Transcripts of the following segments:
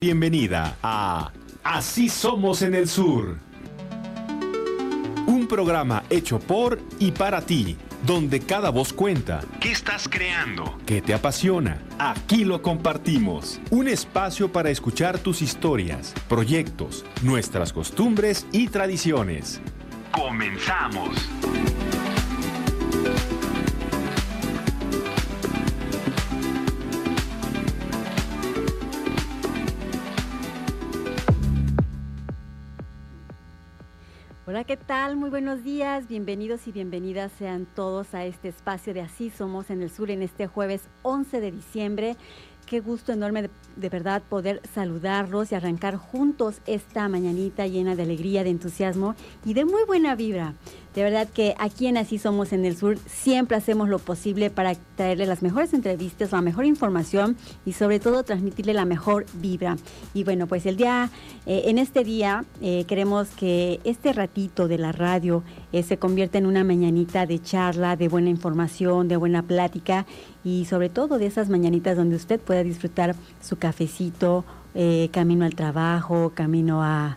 Bienvenida a Así Somos en el Sur. Un programa hecho por y para ti, donde cada voz cuenta. ¿Qué estás creando? ¿Qué te apasiona? Aquí lo compartimos. Un espacio para escuchar tus historias, proyectos, nuestras costumbres y tradiciones. ¡Comenzamos! Hola, ¿qué tal? Muy buenos días, bienvenidos y bienvenidas sean todos a este espacio de Así Somos en el Sur en este jueves 11 de diciembre. Qué gusto enorme de verdad poder saludarlos y arrancar juntos esta mañanita llena de alegría, de entusiasmo y de muy buena vibra. De verdad que aquí en Así Somos en el Sur siempre hacemos lo posible para traerle las mejores entrevistas, la mejor información y sobre todo transmitirle la mejor vibra. Y bueno, pues en este día queremos que este ratito de la radio se convierta en una mañanita de charla, de buena información, de buena plática y sobre todo de esas mañanitas donde usted pueda disfrutar su cafecito, camino al trabajo, camino a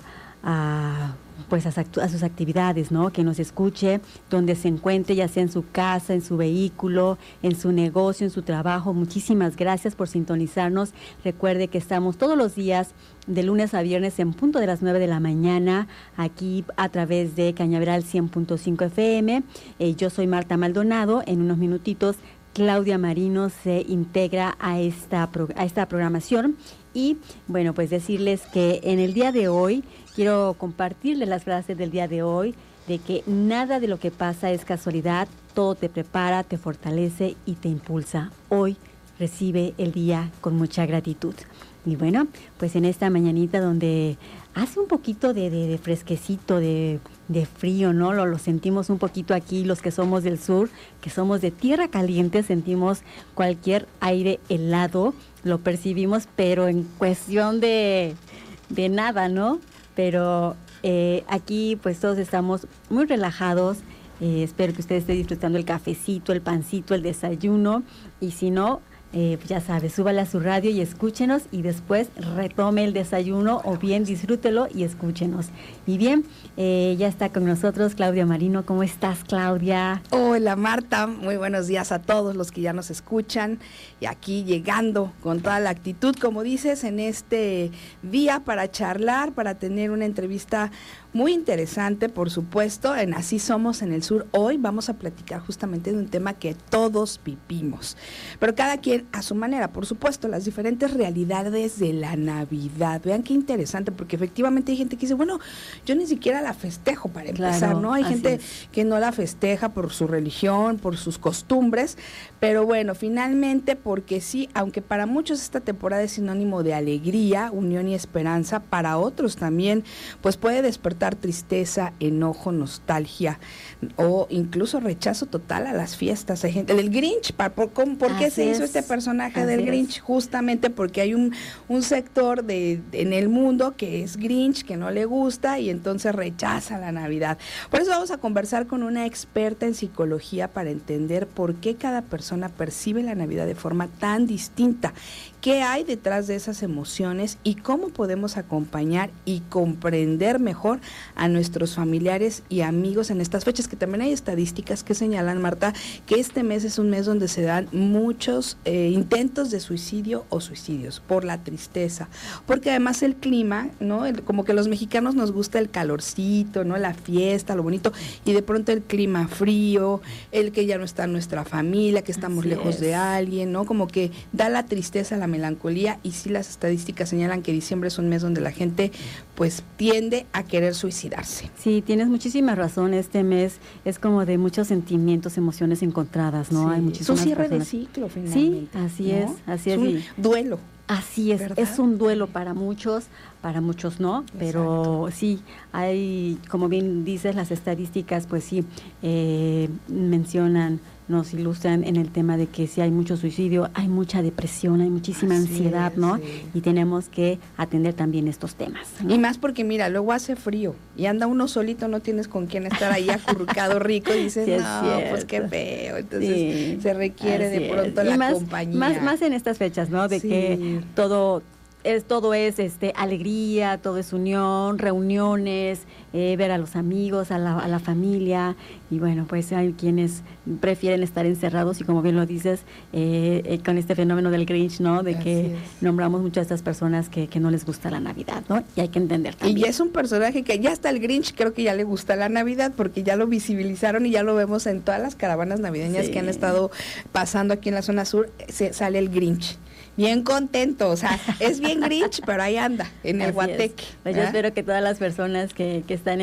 sus actividades, ¿no? Que nos escuche donde se encuentre, ya sea en su casa, en su vehículo, en su negocio, en su trabajo. Muchísimas gracias por sintonizarnos. Recuerde que estamos todos los días de lunes a viernes en punto de las 9 de la mañana, aquí a través de Cañaveral 100.5 FM. Yo soy Marta Maldonado. En unos minutitos Claudia Marino se integra a esta programación. Y bueno, pues decirles que en el día de hoy quiero compartirles las frases del día de hoy, de que nada de lo que pasa es casualidad, todo te prepara, te fortalece y te impulsa. Hoy recibe el día con mucha gratitud. Y bueno, pues en esta mañanita donde hace un poquito de fresquecito, de frío, ¿no? Lo sentimos un poquito aquí, los que somos del sur, que somos de tierra caliente, sentimos cualquier aire helado, lo percibimos, pero en cuestión de nada, ¿no? Pero aquí pues todos estamos muy relajados. Espero que usted esté disfrutando el cafecito, el pancito, el desayuno, y si no, ya sabe, súbale a su radio y escúchenos y después retome el desayuno o bien disfrútelo y escúchenos. Y bien, ya está con nosotros Claudia Marino. ¿Cómo estás, Claudia? Hola, Marta. Muy buenos días a todos los que ya nos escuchan y aquí llegando con toda la actitud, como dices, en este día para charlar, para tener una entrevista muy interesante, por supuesto, en Así Somos en el Sur. Hoy vamos a platicar justamente de un tema que todos vivimos, pero cada quien a su manera, por supuesto, las diferentes realidades de la Navidad. Vean qué interesante, porque efectivamente hay gente que dice, bueno, yo ni siquiera la festejo para empezar, claro, ¿no? Hay gente que no la festeja por su religión, por sus costumbres, pero bueno, finalmente, porque sí, aunque para muchos esta temporada es sinónimo de alegría, unión y esperanza, para otros también, pues puede despertar tristeza, enojo, nostalgia o incluso rechazo total a las fiestas. Hay gente, el Grinch, ¿por qué se hizo este personaje del Grinch? Justamente porque hay un sector en el mundo que es Grinch, que no le gusta y entonces rechaza la Navidad. Por eso vamos a conversar con una experta en psicología para entender por qué cada persona percibe la Navidad de forma tan distinta. ¿Qué hay detrás de esas emociones y cómo podemos acompañar y comprender mejor a nuestros familiares y amigos en estas fechas? Que también hay estadísticas que señalan, Marta, que este mes es un mes donde se dan muchos intentos de suicidio o suicidios por la tristeza, porque además el clima, ¿no? Como que los mexicanos nos gusta el calorcito, ¿no? La fiesta, lo bonito, y de pronto el clima frío, el que ya no está nuestra familia, que estamos lejos de alguien, ¿no? Como que da la tristeza, la melancolía, y sí las estadísticas señalan que diciembre es un mes donde la gente pues tiende a querer suicidarse. Sí, tienes muchísima razón. Este mes es como de muchos sentimientos, emociones encontradas, ¿no? Sí. Hay muchísimas Su cierre personas. de ciclo, finalmente. Sí, así ¿no? es, así es. Un duelo. Así es, ¿verdad? Es un duelo para muchos no, pero sí, hay, como bien dices, las estadísticas, pues sí, mencionan, nos ilustran en el tema de que sí hay mucho suicidio, hay mucha depresión, hay muchísima ansiedad, ¿no? Sí. Y tenemos que atender también estos temas, ¿no? Y más porque, mira, luego hace frío y anda uno solito, no tienes con quién estar ahí acurrucado rico y dices, sí, no, pues qué feo. Entonces se requiere de pronto la compañía. Más en estas fechas, ¿no? De que todo todo es alegría, todo es unión, reuniones, ver a los amigos, a la familia, y bueno, pues hay quienes prefieren estar encerrados y como bien lo dices, con este fenómeno del Grinch, ¿no? De que nombramos mucho a estas personas que no les gusta la Navidad, ¿no? Y hay que entender también. Y es un personaje que ya está el Grinch, creo que ya le gusta la Navidad porque ya lo visibilizaron y ya lo vemos en todas las caravanas navideñas que han estado pasando aquí en la zona sur, sale el Grinch. Bien contento, o sea, es bien Grinch, pero ahí anda, en el guateque. Pues yo espero que todas las personas que están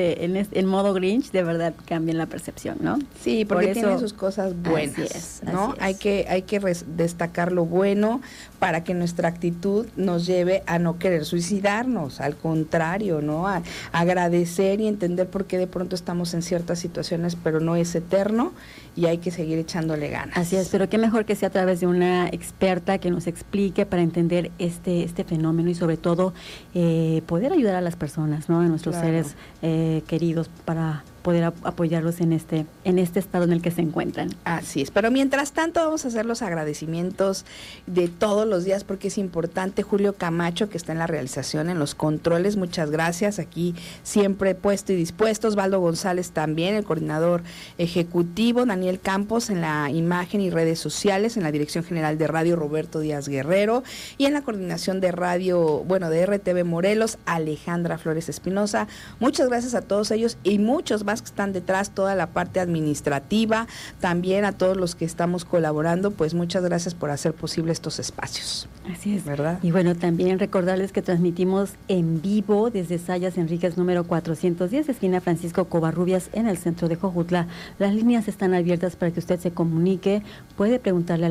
en modo Grinch, de verdad cambien la percepción, ¿no? Sí, porque tiene sus cosas buenas, ¿no? Hay que destacar lo bueno para que nuestra actitud nos lleve a no querer suicidarnos, al contrario, ¿no? A agradecer y entender por qué de pronto estamos en ciertas situaciones, pero no es eterno y hay que seguir echándole ganas. Así es, pero qué mejor que sea a través de una experta que nos explique para entender este fenómeno y sobre todo poder ayudar a las personas, ¿no? A nuestros seres queridos para poder apoyarlos en este estado en el que se encuentran. Así es, pero mientras tanto vamos a hacer los agradecimientos de todos los días porque es importante. Julio Camacho, que está en la realización, en los controles, muchas gracias, aquí siempre puesto y dispuesto. Osvaldo González también, el coordinador ejecutivo. Daniel Campos en la imagen y redes sociales, en la dirección general de radio, Roberto Díaz Guerrero, y en la coordinación de radio, de RTV Morelos, Alejandra Flores Espinosa. Muchas gracias a todos ellos y muchos más que están detrás, toda la parte administrativa, también a todos los que estamos colaborando, pues muchas gracias por hacer posible estos espacios. Así es, ¿verdad? Y bueno, también recordarles que transmitimos en vivo desde Sayas Enríquez número 410, esquina Francisco Covarrubias, en el centro de Jojutla. Las líneas están abiertas para que usted se comunique, puede preguntarle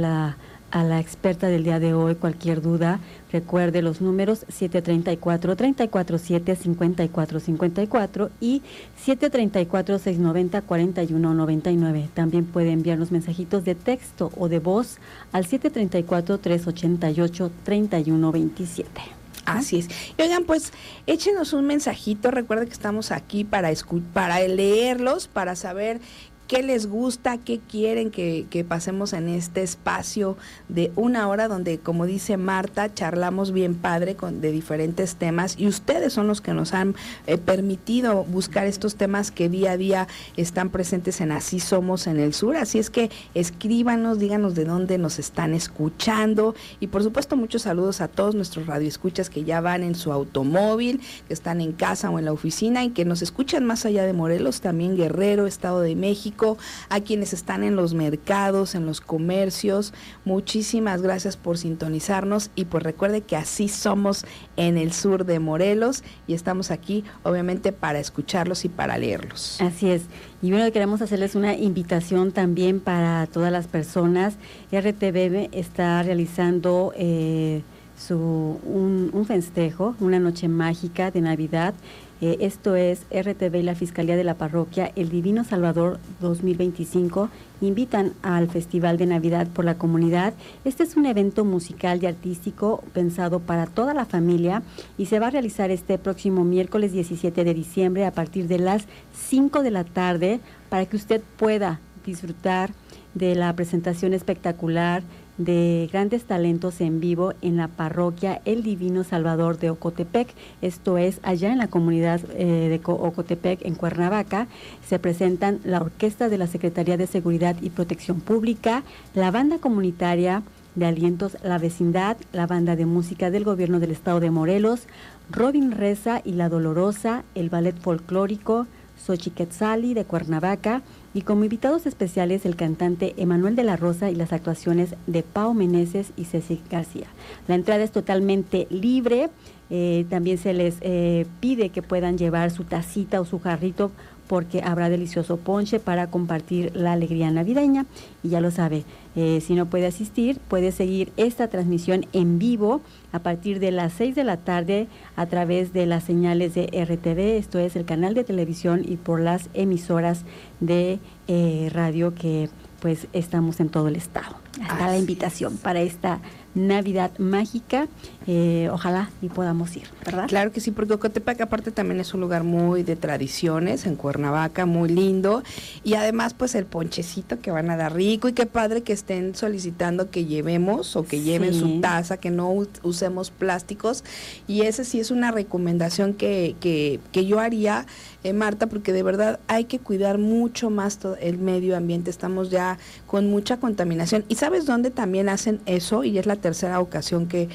a la experta del día de hoy cualquier duda. Recuerde los números 734-347-5454 y 734-690-4199. También puede enviarnos mensajitos de texto o de voz al 734-388-3127. Así es. Y oigan, pues échenos un mensajito. Recuerden que estamos aquí para leerlos, para saber qué les gusta, qué quieren que pasemos en este espacio de una hora donde, como dice Marta, charlamos bien padre de diferentes temas y ustedes son los que nos han permitido buscar estos temas que día a día están presentes en Así Somos en el Sur. Así es que escríbanos, díganos de dónde nos están escuchando y por supuesto muchos saludos a todos nuestros radioescuchas que ya van en su automóvil, que están en casa o en la oficina y que nos escuchan más allá de Morelos, también Guerrero, Estado de México, a quienes están en los mercados, en los comercios. Muchísimas gracias por sintonizarnos y pues recuerde que así somos en el sur de Morelos y estamos aquí obviamente para escucharlos y para leerlos. Así es. Y bueno, queremos hacerles una invitación también para todas las personas. RTV está realizando un festejo, una noche mágica de Navidad. Esto es RTV y la Fiscalía de la Parroquia El Divino Salvador 2025 invitan al Festival de Navidad por la Comunidad. Este es un evento musical y artístico pensado para toda la familia y se va a realizar este próximo miércoles 17 de diciembre a partir de las 5 de la tarde para que usted pueda disfrutar de la presentación espectacular de grandes talentos en vivo en la parroquia El Divino Salvador de Ocotepec. Esto es allá en la comunidad de Ocotepec, en Cuernavaca. Se presentan la Orquesta de la Secretaría de Seguridad y Protección Pública, la Banda Comunitaria de Alientos La Vecindad, la Banda de Música del Gobierno del Estado de Morelos, Robin Reza y La Dolorosa, el Ballet Folclórico Xochiquetzali de Cuernavaca, y como invitados especiales el cantante Emanuel de la Rosa y las actuaciones de Pao Meneses y Ceci García. La entrada es totalmente libre, también se les pide que puedan llevar su tacita o su jarrito porque habrá delicioso ponche para compartir la alegría navideña y ya lo sabe, si no puede asistir, puede seguir esta transmisión en vivo a partir de las 6 de la tarde a través de las señales de RTV, esto es el canal de televisión y por las emisoras de radio que pues estamos en todo el estado. Está la invitación para esta Navidad Mágica. Ojalá y podamos ir, ¿verdad? Claro que sí, porque Ocotepec aparte también es un lugar muy de tradiciones, en Cuernavaca, muy lindo, y además pues el ponchecito que van a dar rico, y qué padre que estén solicitando que llevemos o que lleven su taza, que no usemos plásticos, y esa sí es una recomendación que yo haría, Marta, porque de verdad hay que cuidar mucho más el medio ambiente. Estamos ya con mucha contaminación. ¿Y sabes dónde también hacen eso? Y es la tercera ocasión que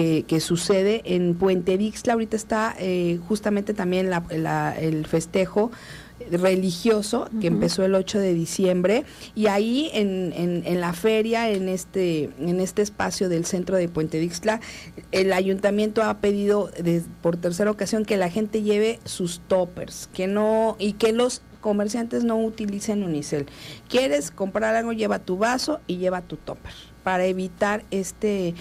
sucede en Puente Dixtla. Ahorita está justamente también el festejo religioso que empezó el 8 de diciembre, y ahí en la feria, en este espacio del centro de Puente Dixtla, el ayuntamiento ha pedido por tercera ocasión que la gente lleve sus toppers, que los comerciantes no utilicen unicel. ¿Quieres comprar algo? Lleva tu vaso y lleva tu topper, para evitar este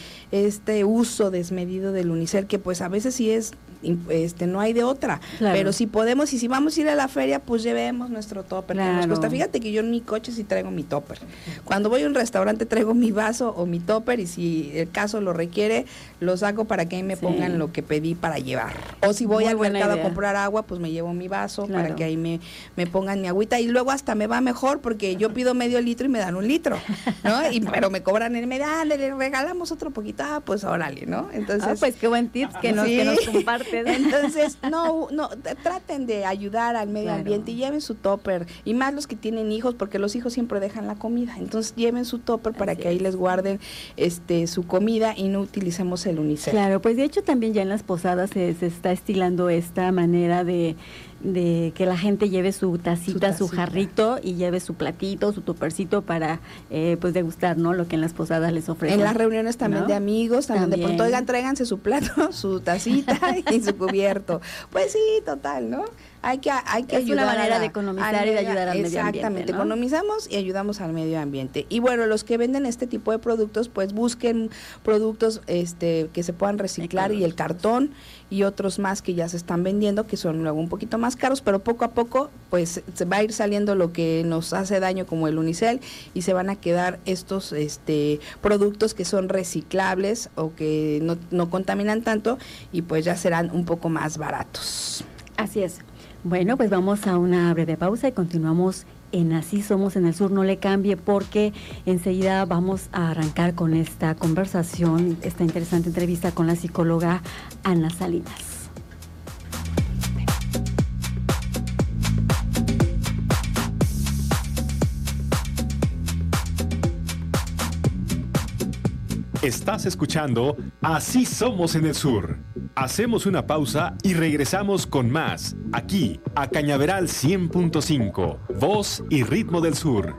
uso desmedido del unicel, que pues a veces sí es no hay de otra, claro. Pero si podemos, y si vamos a ir a la feria, pues llevemos nuestro topper, claro. Que nos cuesta. Fíjate que yo en mi coche sí traigo mi topper. Cuando voy a un restaurante traigo mi vaso o mi topper, y si el caso lo requiere, lo saco para que ahí me pongan lo que pedí para llevar. O si voy al mercado a comprar agua, pues me llevo mi vaso, claro. Para que ahí me pongan mi agüita, y luego hasta me va mejor porque yo pido medio litro y me dan 1 litro, ¿no? Pero me cobran el medio, le regalamos otro poquito, pues órale, ¿no? Entonces, pues qué buen tips que nos compartes. Entonces, no, traten de ayudar al medio ambiente y lleven su topper, y más los que tienen hijos, porque los hijos siempre dejan la comida, entonces lleven su topper para que ahí les guarden su comida y no utilicemos el unicel. Claro, pues de hecho también ya en las posadas se está estilando esta manera de que la gente lleve su tacita, su jarrito, y lleve su platito, su toppercito para pues degustar, ¿no? Lo que en las posadas les ofrecen. En las reuniones también, ¿no? De amigos, también de pronto, oigan, tráiganse su plato, su tacita y su cubierto. Pues sí, total, ¿no? Hay que es una manera de economizar y de ayudar al medio ambiente. Exactamente, ¿no? Economizamos y ayudamos al medio ambiente. Y bueno, los que venden este tipo de productos, pues busquen productos que se puedan reciclar, y el cartón y otros más que ya se están vendiendo, que son luego un poquito más caros, pero poco a poco pues se va a ir saliendo lo que nos hace daño, como el unicel, y se van a quedar estos productos que son reciclables o que no contaminan tanto, y pues ya serán un poco más baratos. Así es. Bueno, pues vamos a una breve pausa y continuamos en Así Somos en el Sur. No le cambie, porque enseguida vamos a arrancar con esta conversación, esta interesante entrevista con la psicóloga Ana Salinas. Estás escuchando Así Somos en el Sur. Hacemos una pausa y regresamos con más, aquí, a Cañaveral 100.5, voz y ritmo del sur.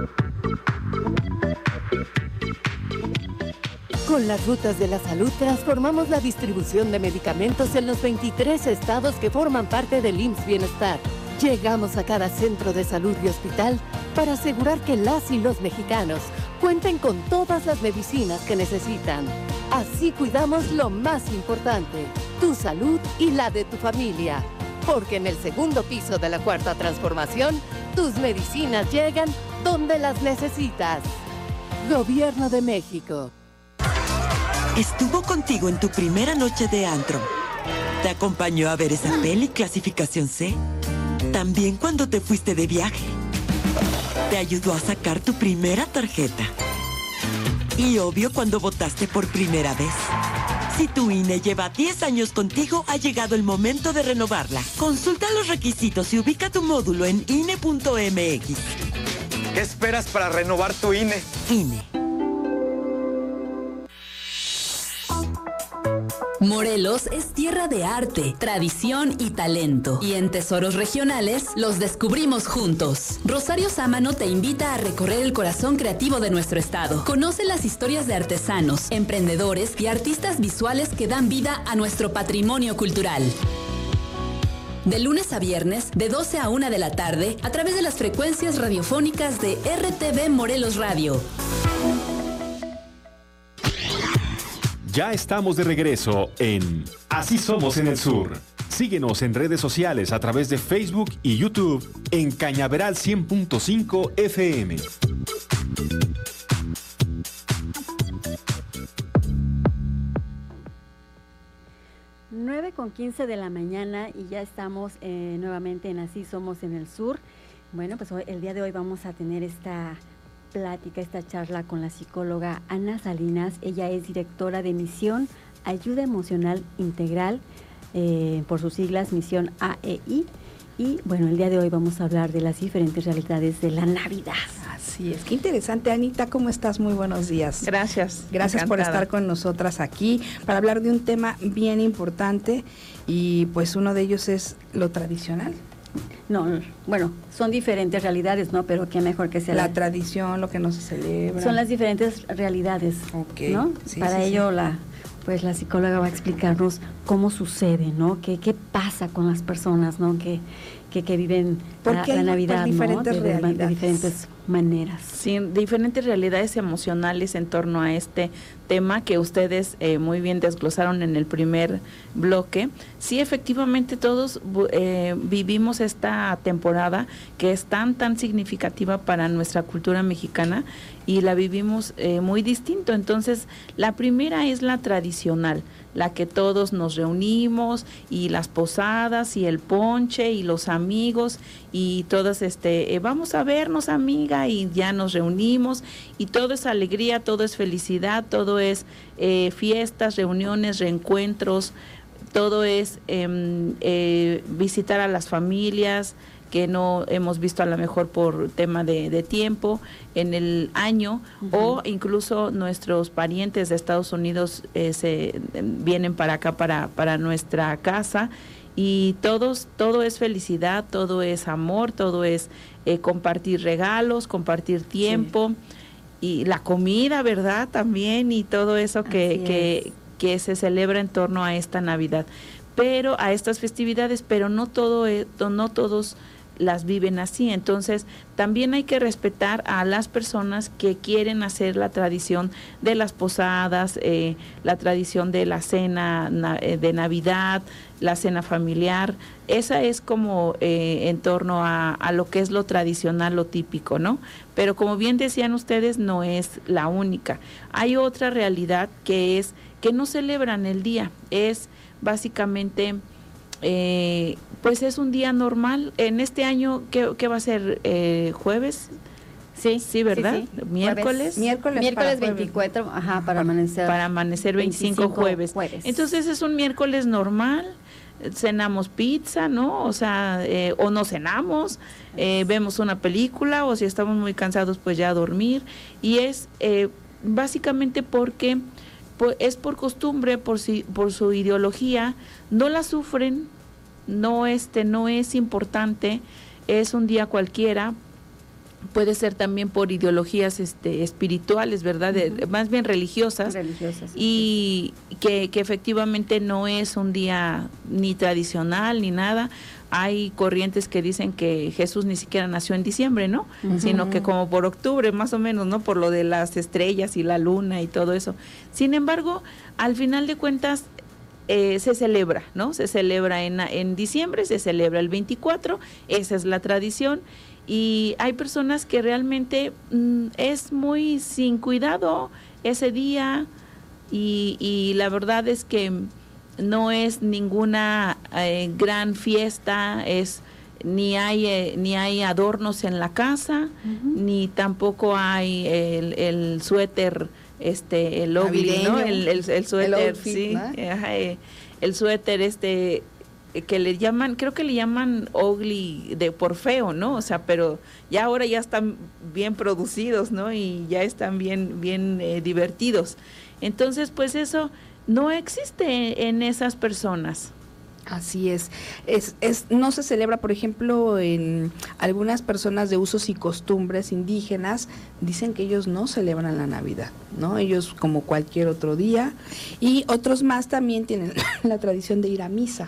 Con las rutas de la salud transformamos la distribución de medicamentos en los 23 estados que forman parte del IMSS Bienestar. Llegamos a cada centro de salud y hospital para asegurar que las y los mexicanos cuenten con todas las medicinas que necesitan. Así cuidamos lo más importante, tu salud y la de tu familia. Porque en el segundo piso de la Cuarta Transformación, tus medicinas llegan donde las necesitas. Gobierno de México. Estuvo contigo en tu primera noche de antro. Te acompañó a ver esa peli clasificación C. También cuando te fuiste de viaje. Te ayudó a sacar tu primera tarjeta. Y obvio cuando votaste por primera vez. Si tu INE lleva 10 años contigo, ha llegado el momento de renovarla. Consulta los requisitos y ubica tu módulo en INE.mx. ¿Qué esperas para renovar tu INE? INE. Morelos es tierra de arte, tradición y talento. Y en Tesoros Regionales los descubrimos juntos. Rosario Sámano te invita a recorrer el corazón creativo de nuestro estado. Conoce las historias de artesanos, emprendedores y artistas visuales que dan vida a nuestro patrimonio cultural. De lunes a viernes, de 12 a 1 de la tarde, a través de las frecuencias radiofónicas de RTV Morelos Radio. Ya estamos de regreso en Así Somos en el Sur. Síguenos en redes sociales a través de Facebook y YouTube en Cañaveral 100.5 FM. 9:15 de la mañana y ya estamos nuevamente en Así Somos en el Sur. Bueno, pues el día de hoy vamos a tener esta plática, esta charla con la psicóloga Ana Salinas. Ella es directora de Misión Ayuda Emocional Integral, por sus siglas Misión AEI. Y bueno, el día de hoy vamos a hablar de las diferentes realidades de la Navidad. Así es, qué interesante. Anita, ¿cómo estás? Muy buenos días. Gracias. Gracias encantada por estar con nosotras aquí para hablar de un tema bien importante y pues uno de ellos es lo tradicional. No, bueno, son diferentes realidades, ¿no? Pero qué mejor que sea la tradición, lo que no se celebra. Son las diferentes realidades, ¿no? Sí, para ello la psicóloga va a explicarnos cómo sucede, ¿no? ¿Qué pasa con las personas, ¿no? Que viven la Navidad, diferentes ¿no? De diferentes maneras. Sí, diferentes realidades emocionales en torno a este tema que ustedes muy bien desglosaron en el primer bloque. Sí, efectivamente todos vivimos esta temporada que es tan significativa para nuestra cultura mexicana y la vivimos muy distinto. Entonces, la primera es la tradicional, la que todos nos reunimos y las posadas y el ponche y los amigos y todas vamos a vernos, amiga, y ya nos reunimos y todo es alegría, todo es felicidad, todo es fiestas, reuniones, reencuentros, todo es visitar a las familias que no hemos visto a lo mejor por tema de tiempo en el año, o incluso nuestros parientes de Estados Unidos se vienen para acá, para nuestra casa, y todo es felicidad, todo es amor, todo es compartir regalos, compartir tiempo, y la comida, ¿verdad? También, y todo eso que se celebra en torno a esta Navidad, pero a estas festividades, pero no todos las viven así. Entonces también hay que respetar a las personas que quieren hacer la tradición de las posadas, la tradición de la cena de Navidad, la cena familiar. Esa es como en torno a lo que es lo tradicional, lo típico, ¿no? Pero como bien decían ustedes, no es la única. Hay otra realidad que es que no celebran el día, es básicamente pues es un día normal. En este año, ¿qué va a ser? ¿Jueves? Sí, ¿verdad? Sí. ¿Miércoles? Miércoles 24, para amanecer. Para amanecer 25 jueves. Entonces es un miércoles normal, cenamos pizza, ¿no? O sea, o no cenamos, vemos una película, o si estamos muy cansados, pues ya a dormir. Y es básicamente porque es por costumbre, por su ideología, no la sufren, no es importante, es un día cualquiera. Puede ser también por ideologías espirituales, ¿verdad? Más bien religiosas. Y que efectivamente no es un día ni tradicional ni nada. Hay corrientes que dicen que Jesús ni siquiera nació en diciembre, ¿no? Sino que como por octubre, más o menos, ¿no? Por lo de las estrellas y la luna y todo eso. Sin embargo, al final de cuentas, se celebra, ¿no? Se celebra en diciembre, se celebra el 24, esa es la tradición. Y hay personas que realmente es muy sin cuidado ese día, y la verdad es que no es ninguna gran fiesta, ni hay adornos en la casa, ni tampoco hay el suéter, el ugly, ¿no? El suéter, outfit, sí, ¿no? El suéter que le llaman, creo que le llaman ugly por feo, ¿no? O sea, pero ya ahora ya están bien producidos, ¿no? Y ya están bien divertidos. Entonces, pues eso no existe en esas personas. Así es. No se celebra, por ejemplo, en algunas personas de usos y costumbres indígenas, dicen que ellos no celebran la Navidad, ¿no? Ellos como cualquier otro día, y otros más también tienen la tradición de ir a misa,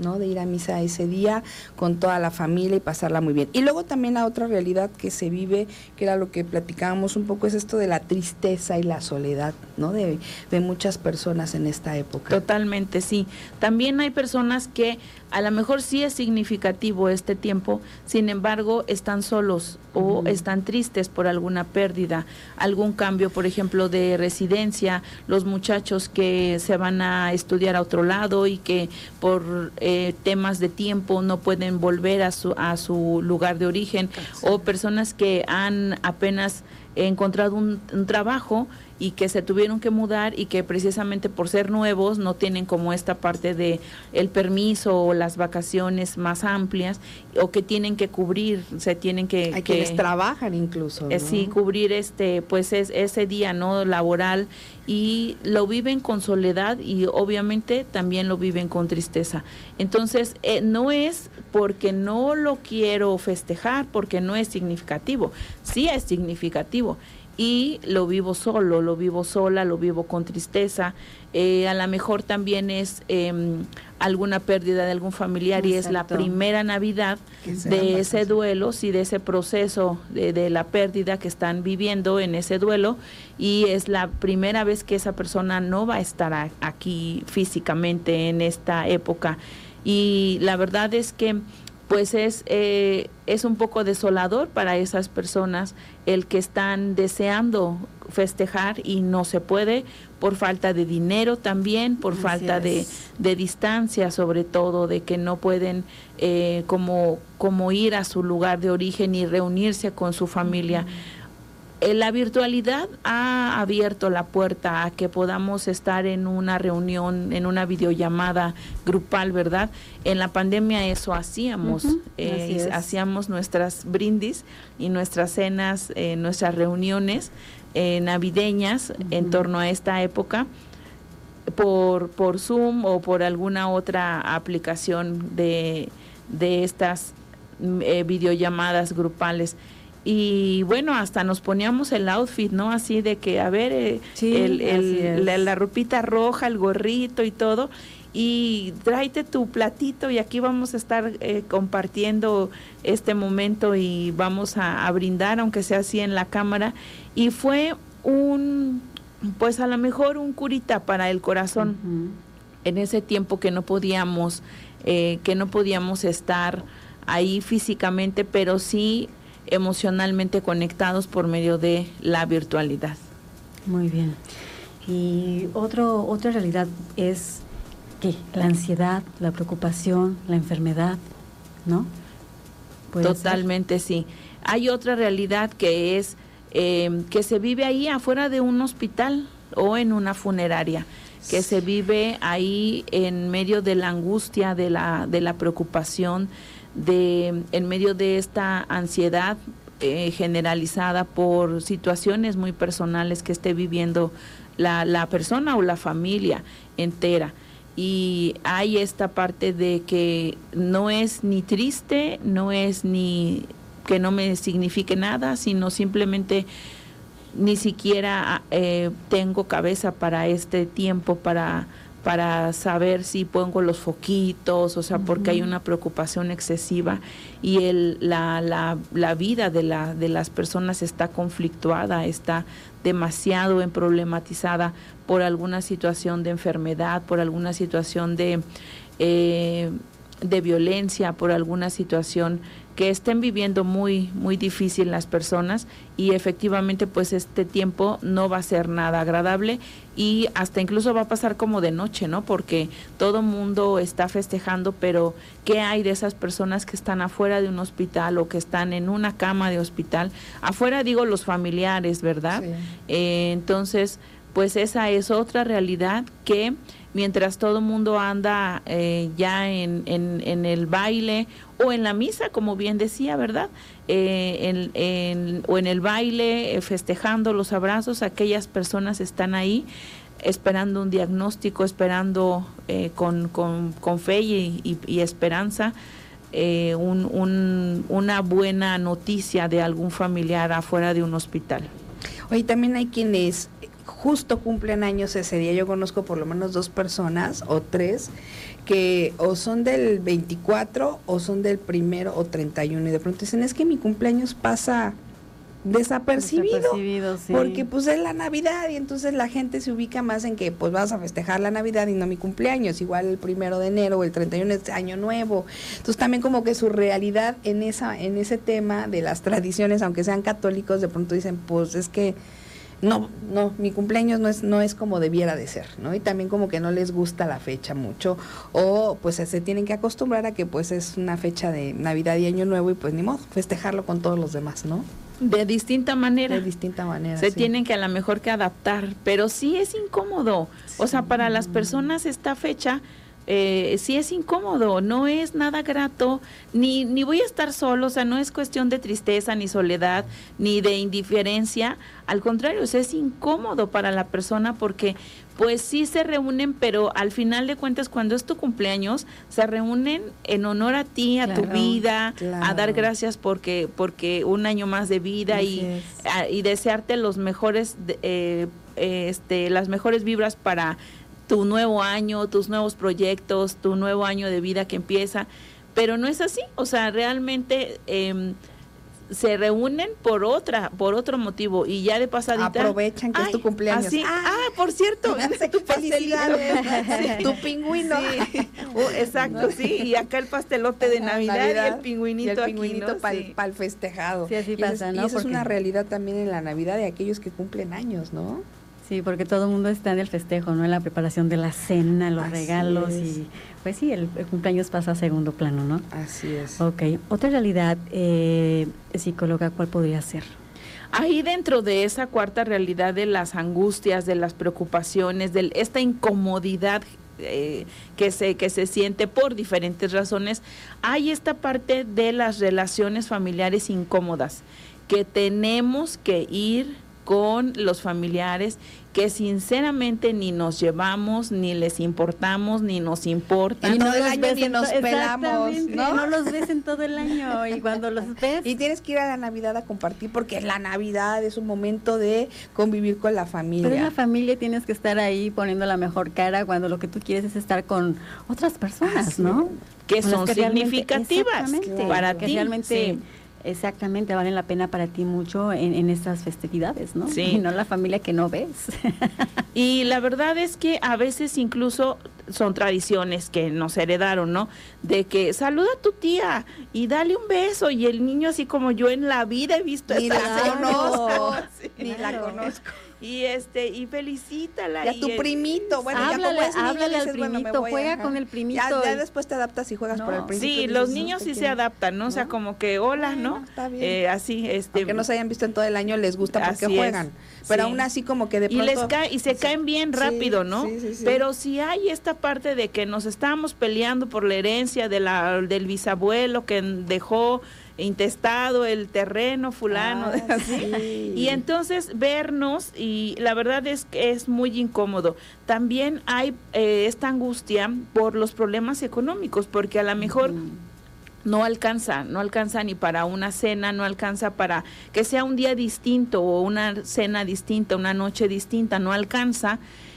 ¿no? De ir a misa ese día con toda la familia y pasarla muy bien. Y luego también la otra realidad que se vive, que era lo que platicábamos un poco, es esto de la tristeza y la soledad, ¿no? De muchas personas en esta época. Totalmente, sí. También hay personas que a lo mejor sí es significativo este tiempo, sin embargo están solos o están tristes por alguna pérdida, algún cambio, por ejemplo, de residencia, los muchachos que se van a estudiar a otro lado y que por temas de tiempo no pueden volver a su lugar de origen, o personas que han apenas encontrado un trabajo y que se tuvieron que mudar y que precisamente por ser nuevos no tienen como esta parte de el permiso o las vacaciones más amplias, o que tienen que cubrir, hay quienes trabajan incluso, ¿no? Sí, cubrir pues ese día no laboral, y lo viven con soledad y obviamente también lo viven con tristeza. Entonces no es porque no lo quiero festejar, porque no es significativo, sí es significativo, y lo vivo solo, lo vivo sola, lo vivo con tristeza. A lo mejor también es alguna pérdida de algún familiar. Exacto. Y es la primera Navidad de ese duelo, sí, de ese proceso de la pérdida que están viviendo en ese duelo, y es la primera vez que esa persona no va a estar aquí físicamente en esta época, y la verdad es que pues es un poco desolador para esas personas el que están deseando festejar y no se puede, por falta de dinero también, por falta de distancia, sobre todo, de que no pueden como ir a su lugar de origen y reunirse con su familia. La virtualidad ha abierto la puerta a que podamos estar en una reunión, en una videollamada grupal, ¿verdad? En la pandemia eso hacíamos, hacíamos nuestras brindis y nuestras cenas, nuestras reuniones navideñas en torno a esta época por Zoom o por alguna otra aplicación de estas videollamadas grupales. Y bueno, hasta nos poníamos el outfit, ¿no? Así de que, a ver, la ropita roja, el gorrito y todo, y tráete tu platito y aquí vamos a estar compartiendo este momento y vamos a brindar, aunque sea así en la cámara. Y fue pues a lo mejor un curita para el corazón en ese tiempo que no podíamos estar ahí físicamente, pero sí emocionalmente conectados por medio de la virtualidad. Muy bien. Y otra realidad es que la ansiedad, la preocupación, la enfermedad, ¿no? Totalmente, sí. Hay otra realidad que es que se vive ahí afuera de un hospital o en una funeraria, que se vive ahí en medio de la angustia, de la preocupación, en medio de esta ansiedad generalizada por situaciones muy personales que esté viviendo la persona o la familia entera. Y hay esta parte de que no es ni triste, no es ni que no me signifique nada, sino simplemente ni siquiera tengo cabeza para este tiempo, para saber si pongo los foquitos, o sea, porque hay una preocupación excesiva y la vida de las personas está conflictuada, está demasiado problematizada por alguna situación de enfermedad, por alguna situación de violencia, por alguna situación que estén viviendo muy, muy difícil las personas, y efectivamente pues este tiempo no va a ser nada agradable y hasta incluso va a pasar como de noche, ¿no? Porque todo mundo está festejando, pero ¿qué hay de esas personas que están afuera de un hospital o que están en una cama de hospital? Afuera digo los familiares, ¿verdad? Sí. Entonces, pues esa es otra realidad que mientras todo el mundo anda ya en el baile o en la misa, como bien decía, ¿verdad? O en el baile, festejando los abrazos, aquellas personas están ahí esperando un diagnóstico, esperando con fe y esperanza una buena noticia de algún familiar afuera de un hospital. Oye, también hay quienes justo cumplen años ese día. Yo conozco por lo menos 2 personas o 3 que o son del 24 o son del 1 o 31 y de pronto dicen, es que mi cumpleaños pasa desapercibido sí. Porque pues es la Navidad y entonces la gente se ubica más en que pues vas a festejar la Navidad y no mi cumpleaños, igual el 1 de enero o el 31 es Año Nuevo. Entonces también como que su realidad en ese tema de las tradiciones, aunque sean católicos, de pronto dicen, pues es que no, mi cumpleaños no es como debiera de ser, ¿no? Y también como que no les gusta la fecha mucho, o pues se tienen que acostumbrar a que pues es una fecha de Navidad y Año Nuevo y pues ni modo, festejarlo con todos los demás, ¿no? De distinta manera. Se sí. tienen que a lo mejor que adaptar, pero sí es incómodo. Sí. O sea, para las personas esta fecha sí es incómodo, no es nada grato, ni voy a estar solo, o sea, no es cuestión de tristeza, ni soledad, ni de indiferencia, al contrario, o sea, es incómodo para la persona porque pues sí se reúnen, pero al final de cuentas cuando es tu cumpleaños, se reúnen en honor a ti, a tu vida, a dar gracias porque un año más de vida y desearte los mejores, las mejores vibras para tu nuevo año, tus nuevos proyectos, tu nuevo año de vida que empieza, pero no es así, o sea, realmente se reúnen por otro motivo y ya de pasadita aprovechan que es tu cumpleaños. Así, por cierto, tu felicidades, tu pingüino. Sí. Exacto, sí, y acá el pastelote de Navidad y el pingüinito aquí, ¿no? para el festejado. Sí, así pasa, ¿no? Y eso es una realidad también en la Navidad de aquellos que cumplen años, ¿no? Sí, porque todo el mundo está en el festejo, ¿no? En la preparación de la cena, los regalos y pues sí, el cumpleaños pasa a segundo plano, ¿no? Así es. Ok, otra realidad, psicóloga, ¿cuál podría ser? Ahí dentro de esa cuarta realidad de las angustias, de las preocupaciones, de esta incomodidad que se siente por diferentes razones, hay esta parte de las relaciones familiares incómodas, que tenemos que ir con los familiares que sinceramente ni nos llevamos, ni les importamos, ni nos importan. Y no el año ni nos pelamos, ¿no? No los ves en todo el año y cuando los ves... Y tienes que ir a la Navidad a compartir porque la Navidad es un momento de convivir con la familia. Pero en la familia tienes que estar ahí poniendo la mejor cara cuando lo que tú quieres es estar con otras personas, ¿no? Que son significativas para ti. Realmente... Exactamente, valen la pena para ti mucho en estas festividades, ¿no? Sí. Y no la familia que no ves. Y la verdad es que a veces incluso son tradiciones que nos heredaron, ¿no? De que saluda a tu tía y dale un beso y el niño así como yo en la vida he visto ni la conozco, ni la conozco. Y y felicítala. Y a tu primito, bueno, háblale, ya como es niño, háblale dices, al primito, bueno, juega con el primito. Ya después te adaptas y juegas por el primito. Sí, dices, los niños sí se adaptan, ¿no? O sea, como que hola, ¿no? Está bien. Así, aunque no se hayan visto en todo el año, les gusta porque juegan. Pero aún así como que de pronto... Y se caen bien rápido, ¿no? Sí. Pero si hay esta parte de que nos estábamos peleando por la herencia del bisabuelo que dejó intestado el terreno fulano, así. Sí. Y entonces vernos, y la verdad es que es muy incómodo. También hay esta angustia por los problemas económicos, porque a lo mejor no alcanza ni para una cena, no alcanza para que sea un día distinto o una cena distinta, una noche distinta, no alcanza.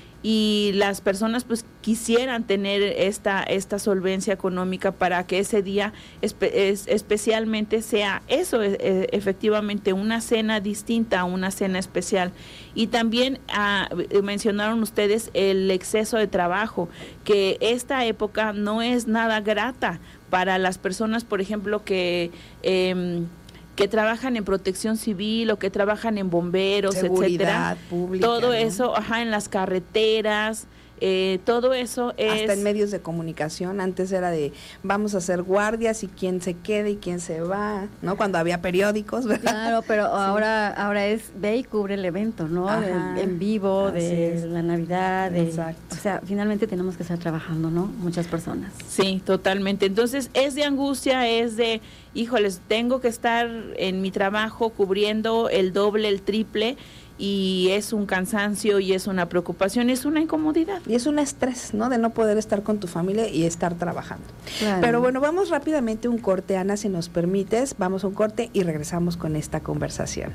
Y las personas pues quisieran tener esta solvencia económica para que ese día especialmente sea eso, efectivamente una cena distinta a una cena especial. Y también mencionaron ustedes el exceso de trabajo, que esta época no es nada grata para las personas, por ejemplo, que trabajan en protección civil o que trabajan en bomberos, seguridad etcétera. Pública, todo ¿no? eso, en las carreteras, todo eso es... Hasta en medios de comunicación, antes era de vamos a hacer guardias y quién se queda y quién se va, ¿no? Cuando había periódicos, ¿verdad? Claro, pero sí. ahora es ve y cubre el evento, ¿no? En vivo, de la Navidad, exacto. O sea, finalmente tenemos que estar trabajando, ¿no? Muchas personas. Sí, totalmente. Entonces es de angustia, es de, híjoles, tengo que estar en mi trabajo cubriendo el doble, el triple, y es un cansancio y es una preocupación, es una incomodidad. Y es un estrés, ¿no? De no poder estar con tu familia y estar trabajando. Claro. Pero bueno, vamos rápidamente a un corte, Ana, si nos permites. Vamos a un corte y regresamos con esta conversación.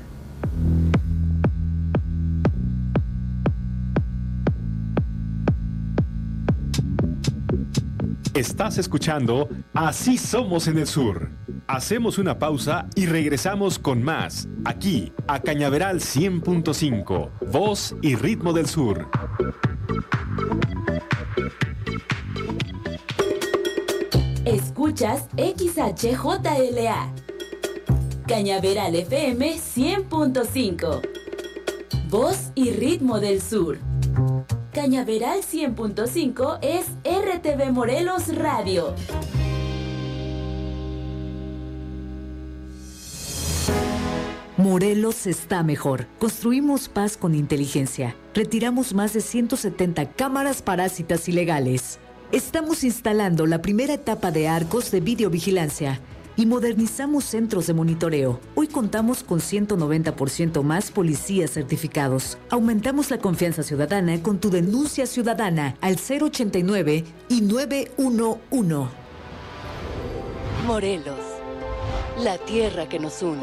Estás escuchando Así Somos en el Sur. Hacemos una pausa y regresamos con más, aquí, a Cañaveral 100.5, voz y ritmo del sur. Escuchas XHJLA, Cañaveral FM 100.5, voz y ritmo del sur. Cañaveral 100.5 es RTV Morelos Radio. Morelos está mejor. Construimos paz con inteligencia. Retiramos más de 170 cámaras parásitas ilegales. Estamos instalando la primera etapa de arcos de videovigilancia y modernizamos centros de monitoreo. Hoy contamos con 190% más policías certificados. Aumentamos la confianza ciudadana con tu denuncia ciudadana al 089 y 911. Morelos, la tierra que nos une.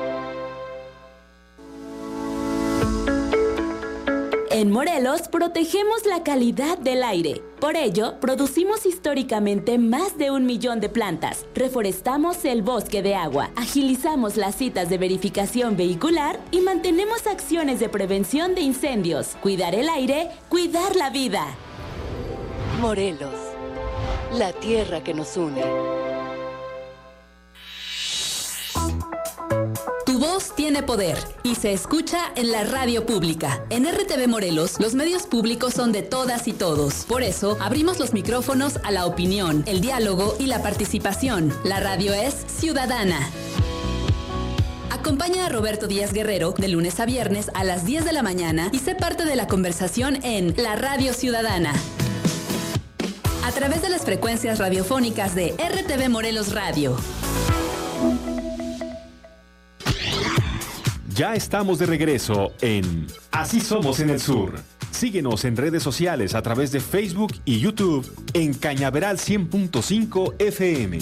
En Morelos protegemos la calidad del aire. Por ello, producimos históricamente más de 1 millón de plantas. Reforestamos el bosque de agua, agilizamos las citas de verificación vehicular y mantenemos acciones de prevención de incendios. Cuidar el aire, cuidar la vida. Morelos, la tierra que nos une. Tu voz tiene poder y se escucha en la radio pública. En RTV Morelos, los medios públicos son de todas y todos. Por eso, abrimos los micrófonos a la opinión, el diálogo y la participación. La radio es ciudadana. Acompaña a Roberto Díaz Guerrero de lunes a viernes a las 10 de la mañana y sé parte de la conversación en La Radio Ciudadana. A través de las frecuencias radiofónicas de RTV Morelos Radio. Ya estamos de regreso en Así Somos en el Sur. Síguenos en redes sociales a través de Facebook y YouTube en Cañaveral 100.5 FM.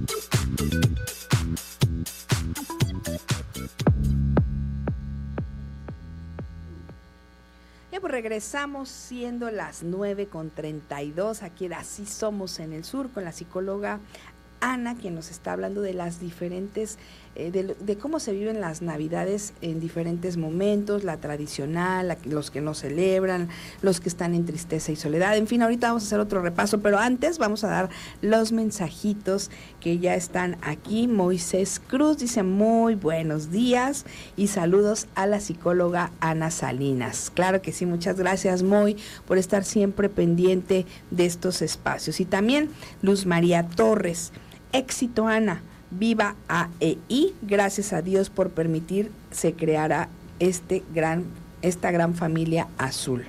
Ya pues regresamos siendo las 9:32 aquí en Así Somos en el Sur con la psicóloga Ana, quien nos está hablando de las diferentes, de cómo se viven las Navidades en diferentes momentos, la tradicional, los que no celebran, los que están en tristeza y soledad. En fin, ahorita vamos a hacer otro repaso, pero antes vamos a dar los mensajitos que ya están aquí. Moisés Cruz dice muy buenos días y saludos a la psicóloga Ana Salinas. Claro que sí, muchas gracias, Moy, por estar siempre pendiente de estos espacios. Y también Luz María Torres. Éxito, Ana, viva AEI, gracias a Dios por permitir se creara esta gran familia azul.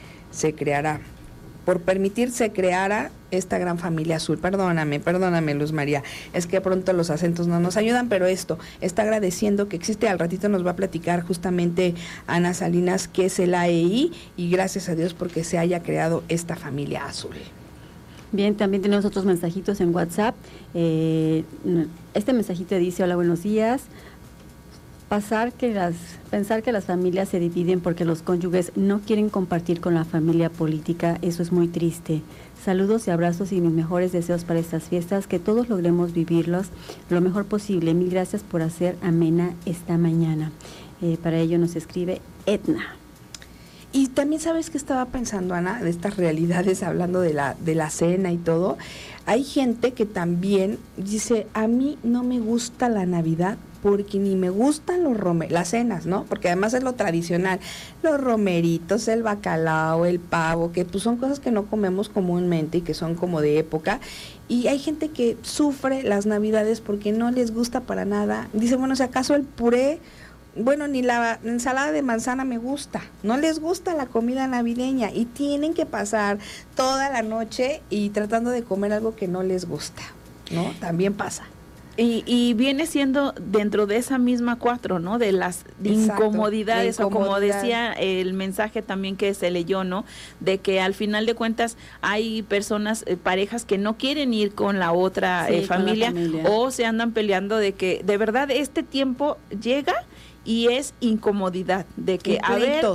Por permitir se creara esta gran familia azul. Perdóname, Luz María, es que pronto los acentos no nos ayudan, pero esto está agradeciendo que existe. Al ratito nos va a platicar justamente Ana Salinas qué es el AEI y gracias a Dios porque se haya creado esta familia azul. Bien, también tenemos otros mensajitos en WhatsApp. Este mensajito dice: hola, buenos días. Pensar que las familias se dividen porque los cónyuges no quieren compartir con la familia política, eso es muy triste. Saludos y abrazos y mis mejores deseos para estas fiestas, que todos logremos vivirlos lo mejor posible. Mil gracias por hacer amena esta mañana. Para ello nos escribe Edna. Y también, ¿sabes qué estaba pensando, Ana? De estas realidades, hablando de la cena y todo. Hay gente que también dice, a mí no me gusta la Navidad porque ni me gustan las cenas, ¿no? Porque además es lo tradicional, los romeritos, el bacalao, el pavo, que pues son cosas que no comemos comúnmente y que son como de época. Y hay gente que sufre las Navidades porque no les gusta para nada. Dice, bueno, si acaso el puré, bueno, ni la ensalada de manzana me gusta, no les gusta la comida navideña y tienen que pasar toda la noche y tratando de comer algo que no les gusta, ¿no? También pasa. Y viene siendo dentro de esa misma 4, ¿no? De las incomodidades, o como decía el mensaje también que se leyó, ¿no? De que al final de cuentas hay personas, parejas que no quieren ir con la otra familia, o se andan peleando de que de verdad este tiempo llega y es incomodidad, de que a ver,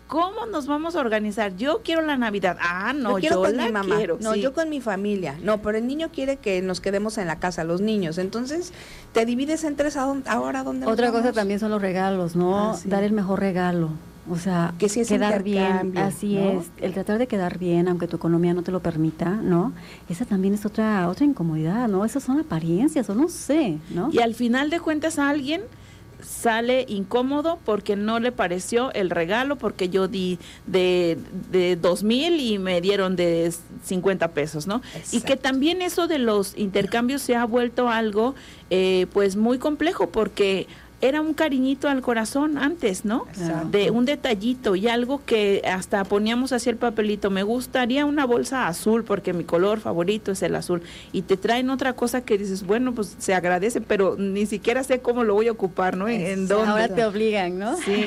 ¿cómo nos vamos a organizar? Yo quiero la Navidad. Ah, no, yo con la mi mamá. quiero. No, sí. yo con mi familia. No, pero el niño quiere que nos quedemos en la casa, los niños. Entonces, te divides en tres. Ahora, ¿dónde nos Otra cosa vamos? también son los regalos, ¿no? Sí. Dar el mejor regalo. O sea, que sí es quedar bien, así ¿no? es, el tratar de quedar bien, aunque tu economía no te lo permita, ¿no? Esa también es otra incomodidad, ¿no? Esas son apariencias, o no sé, ¿no? Y al final de cuentas a alguien sale incómodo porque no le pareció el regalo, porque yo di de 2,000 y me dieron de 50 pesos, ¿no? Exacto. Y que también eso de los intercambios se ha vuelto algo pues muy complejo, porque era un cariñito al corazón antes, ¿no? Exacto. De un detallito y algo que hasta poníamos así el papelito, me gustaría una bolsa azul porque mi color favorito es el azul, y te traen otra cosa que dices, bueno, pues se agradece, pero ni siquiera sé cómo lo voy a ocupar, ¿no? ¿En dónde? Ahora te obligan, ¿no? Sí,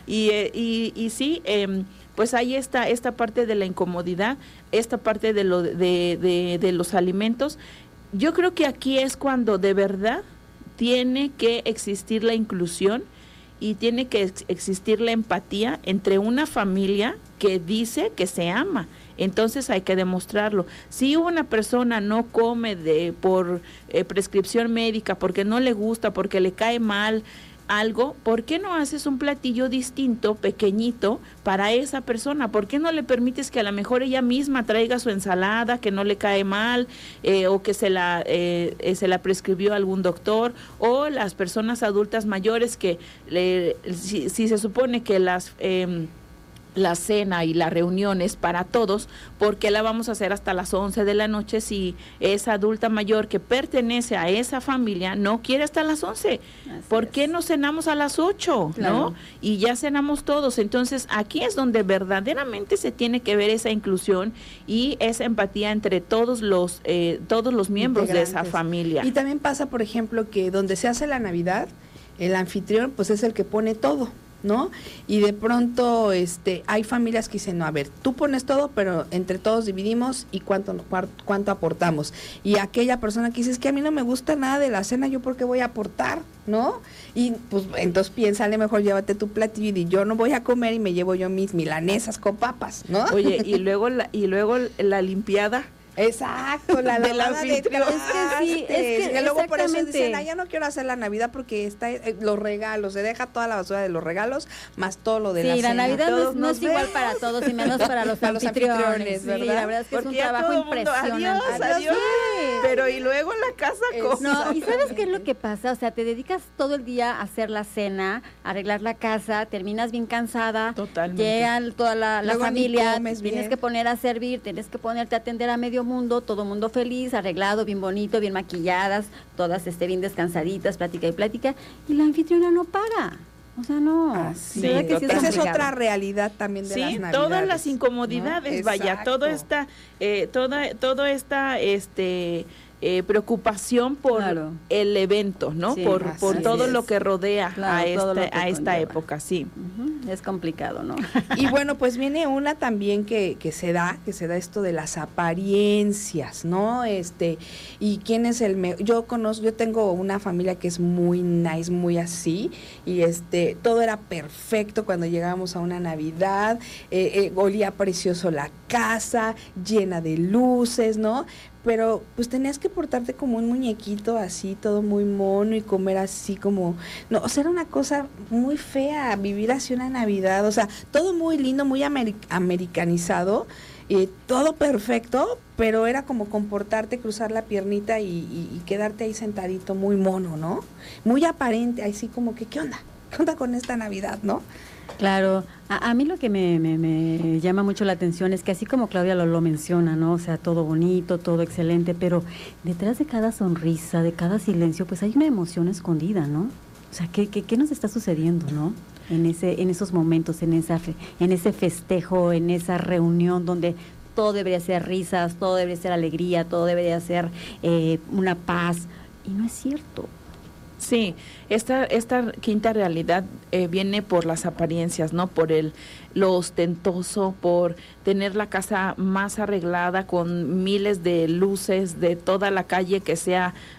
y sí, pues ahí está esta parte de la incomodidad, esta parte de los alimentos. Yo creo que aquí es cuando de verdad tiene que existir la inclusión y tiene que existir la empatía entre una familia que dice que se ama. Entonces hay que demostrarlo. Si una persona no come por prescripción médica, porque no le gusta, porque le cae mal algo, ¿por qué no haces un platillo distinto, pequeñito, para esa persona? ¿Por qué no le permites que a lo mejor ella misma traiga su ensalada, que no le cae mal, o que se la prescribió algún doctor, o las personas adultas mayores que si se supone que la cena y la reunión es para todos, ¿por qué la vamos a hacer hasta las 11 de la noche si esa adulta mayor que pertenece a esa familia no quiere hasta las 11? ¿Por qué no cenamos a las 8? Claro. ¿No? Y ya cenamos todos. Entonces, aquí es donde verdaderamente se tiene que ver esa inclusión y esa empatía entre todos los miembros de esa familia. Y también pasa, por ejemplo, que donde se hace la Navidad, el anfitrión pues es el que pone todo, ¿no? Y de pronto hay familias que dicen, no, a ver, tú pones todo, pero entre todos dividimos y cuánto aportamos. Y aquella persona que dice, es que a mí no me gusta nada de la cena, ¿yo por qué voy a aportar? ¿No? Y pues entonces piénsale, mejor llévate tu platillo y yo no voy a comer y me llevo yo mis milanesas con papas, ¿no? Oye, y luego la limpiada. Exacto, la lavada de trastes. Es que luego por eso dicen, ya no quiero hacer la Navidad porque está los regalos, se deja toda la basura de los regalos, más todo lo de la cena. Sí, la Navidad no es igual para todos y menos para los anfitriones, ¿verdad? Sí, la verdad es que porque es un trabajo impresionante. Adiós. Pero y luego la casa No, y ¿sabes qué es lo que pasa? O sea, te dedicas todo el día a hacer la cena, a arreglar la casa, terminas bien cansada. Totalmente. Llegan toda la familia, tienes que poner a servir, tienes que ponerte a atender a medio mundo, todo mundo feliz, arreglado, bien bonito, bien maquilladas, todas bien descansaditas, plática y plática, y la anfitriona no para. O sea, no. Sí, que sí esa es otra realidad también de las Navidades. Sí, todas las incomodidades, ¿no? Vaya, toda esta preocupación por el evento, ¿no? Sí, por todo lo que rodea a esta época, sí. Es complicado, ¿no? Y bueno, pues viene una también que se da esto de las apariencias, ¿no? Y quién es yo tengo una familia que es muy nice, muy así, y todo era perfecto cuando llegábamos a una Navidad, olía precioso la casa, llena de luces, ¿no? Pero pues tenías que portarte como un muñequito así, todo muy mono y comer así como, no, o sea, era una cosa muy fea vivir así una Navidad, o sea, todo muy lindo, muy americanizado, todo perfecto, pero era como comportarte, cruzar la piernita y quedarte ahí sentadito muy mono, ¿no? Muy aparente, así como que, ¿qué onda? ¿Qué onda con esta Navidad, no? Claro, a mí lo que me llama mucho la atención es que así como Claudia lo menciona, ¿no? O sea, todo bonito, todo excelente, pero detrás de cada sonrisa, de cada silencio, pues hay una emoción escondida, ¿no? O sea, ¿qué nos está sucediendo, no? En esos momentos, en ese festejo, en esa reunión donde todo debería ser risas, todo debería ser alegría, todo debería ser una paz, y no es cierto. Sí, esta quinta realidad viene por las apariencias, ¿no? Por lo ostentoso, por tener la casa más arreglada con miles de luces de toda la calle que sea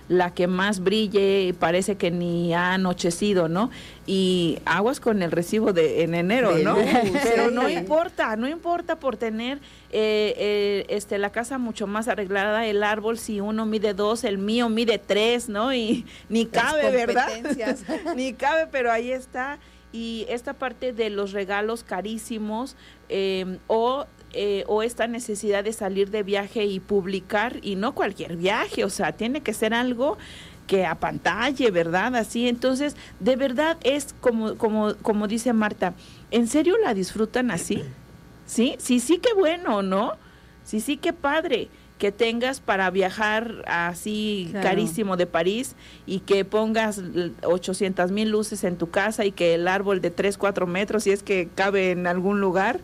la que más brille, parece que ni ha anochecido, ¿no? Y aguas con el recibo en enero, ¿no? Pero no importa por tener la casa mucho más arreglada, el árbol, si uno mide 2, el mío mide 3, ¿no? Y ni cabe, ¿verdad? Ni cabe, pero ahí está. Y esta parte de los regalos carísimos o esta necesidad de salir de viaje y publicar, y no cualquier viaje, o sea, tiene que ser algo que apantalle, ¿verdad? Así, entonces, de verdad es como dice Marta, ¿en serio la disfrutan así? ¿Sí? Sí, qué bueno, ¿no? Sí, qué padre que tengas para viajar así carísimo de París y que pongas 800,000 luces en tu casa y que el árbol de 3-4 metros, si es que cabe en algún lugar,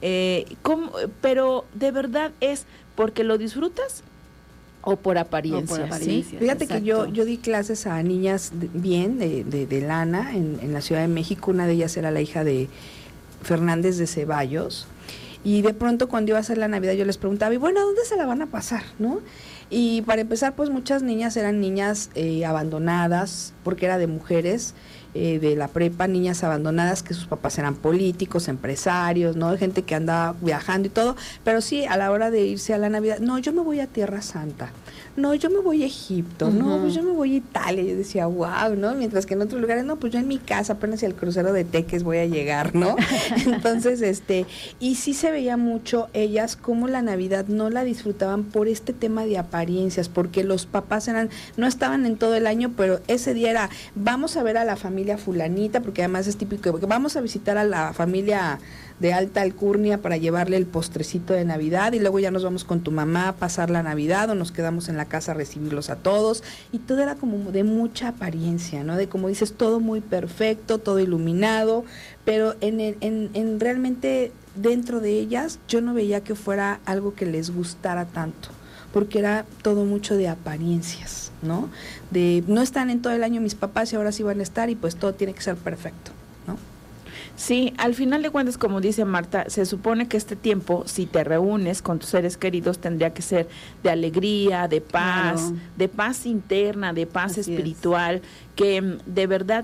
pero de verdad es porque lo disfrutas o por apariencia. ¿Sí? Fíjate que yo di clases a niñas de lana en la Ciudad de México. Una de ellas era la hija de Fernández de Ceballos. Y de pronto cuando iba a ser la Navidad yo les preguntaba, y bueno, ¿dónde se la van a pasar? ¿No? Y para empezar, pues muchas niñas eran niñas abandonadas, porque era de mujeres de la prepa, niñas abandonadas que sus papás eran políticos, empresarios, ¿no? Gente que andaba viajando y todo, pero sí, a la hora de irse a la Navidad, no, yo me voy a Tierra Santa, no, yo me voy a Egipto, no, pues yo me voy a Italia. Yo decía, wow, ¿no? Mientras que en otros lugares, no, pues yo en mi casa apenas el crucero de Teques voy a llegar, ¿no? Entonces, y sí se veía mucho ellas como la Navidad no la disfrutaban por este tema de apariencias, porque los papás no estaban en todo el año, pero ese día era, vamos a ver a la familia fulanita, porque además es típico, porque vamos a visitar a la familia de alta alcurnia para llevarle el postrecito de Navidad y luego ya nos vamos con tu mamá a pasar la Navidad o nos quedamos en la casa a recibirlos a todos, y todo era como de mucha apariencia, ¿no? De, como dices, todo muy perfecto, todo iluminado, pero en realmente dentro de ellas yo no veía que fuera algo que les gustara tanto, porque era todo mucho de apariencias, ¿no? De no están en todo el año mis papás y ahora sí van a estar y pues todo tiene que ser perfecto, ¿no? Sí, al final de cuentas, como dice Marta, se supone que este tiempo, si te reúnes con tus seres queridos, tendría que ser de alegría, de paz, de paz interna, de paz espiritual, que de verdad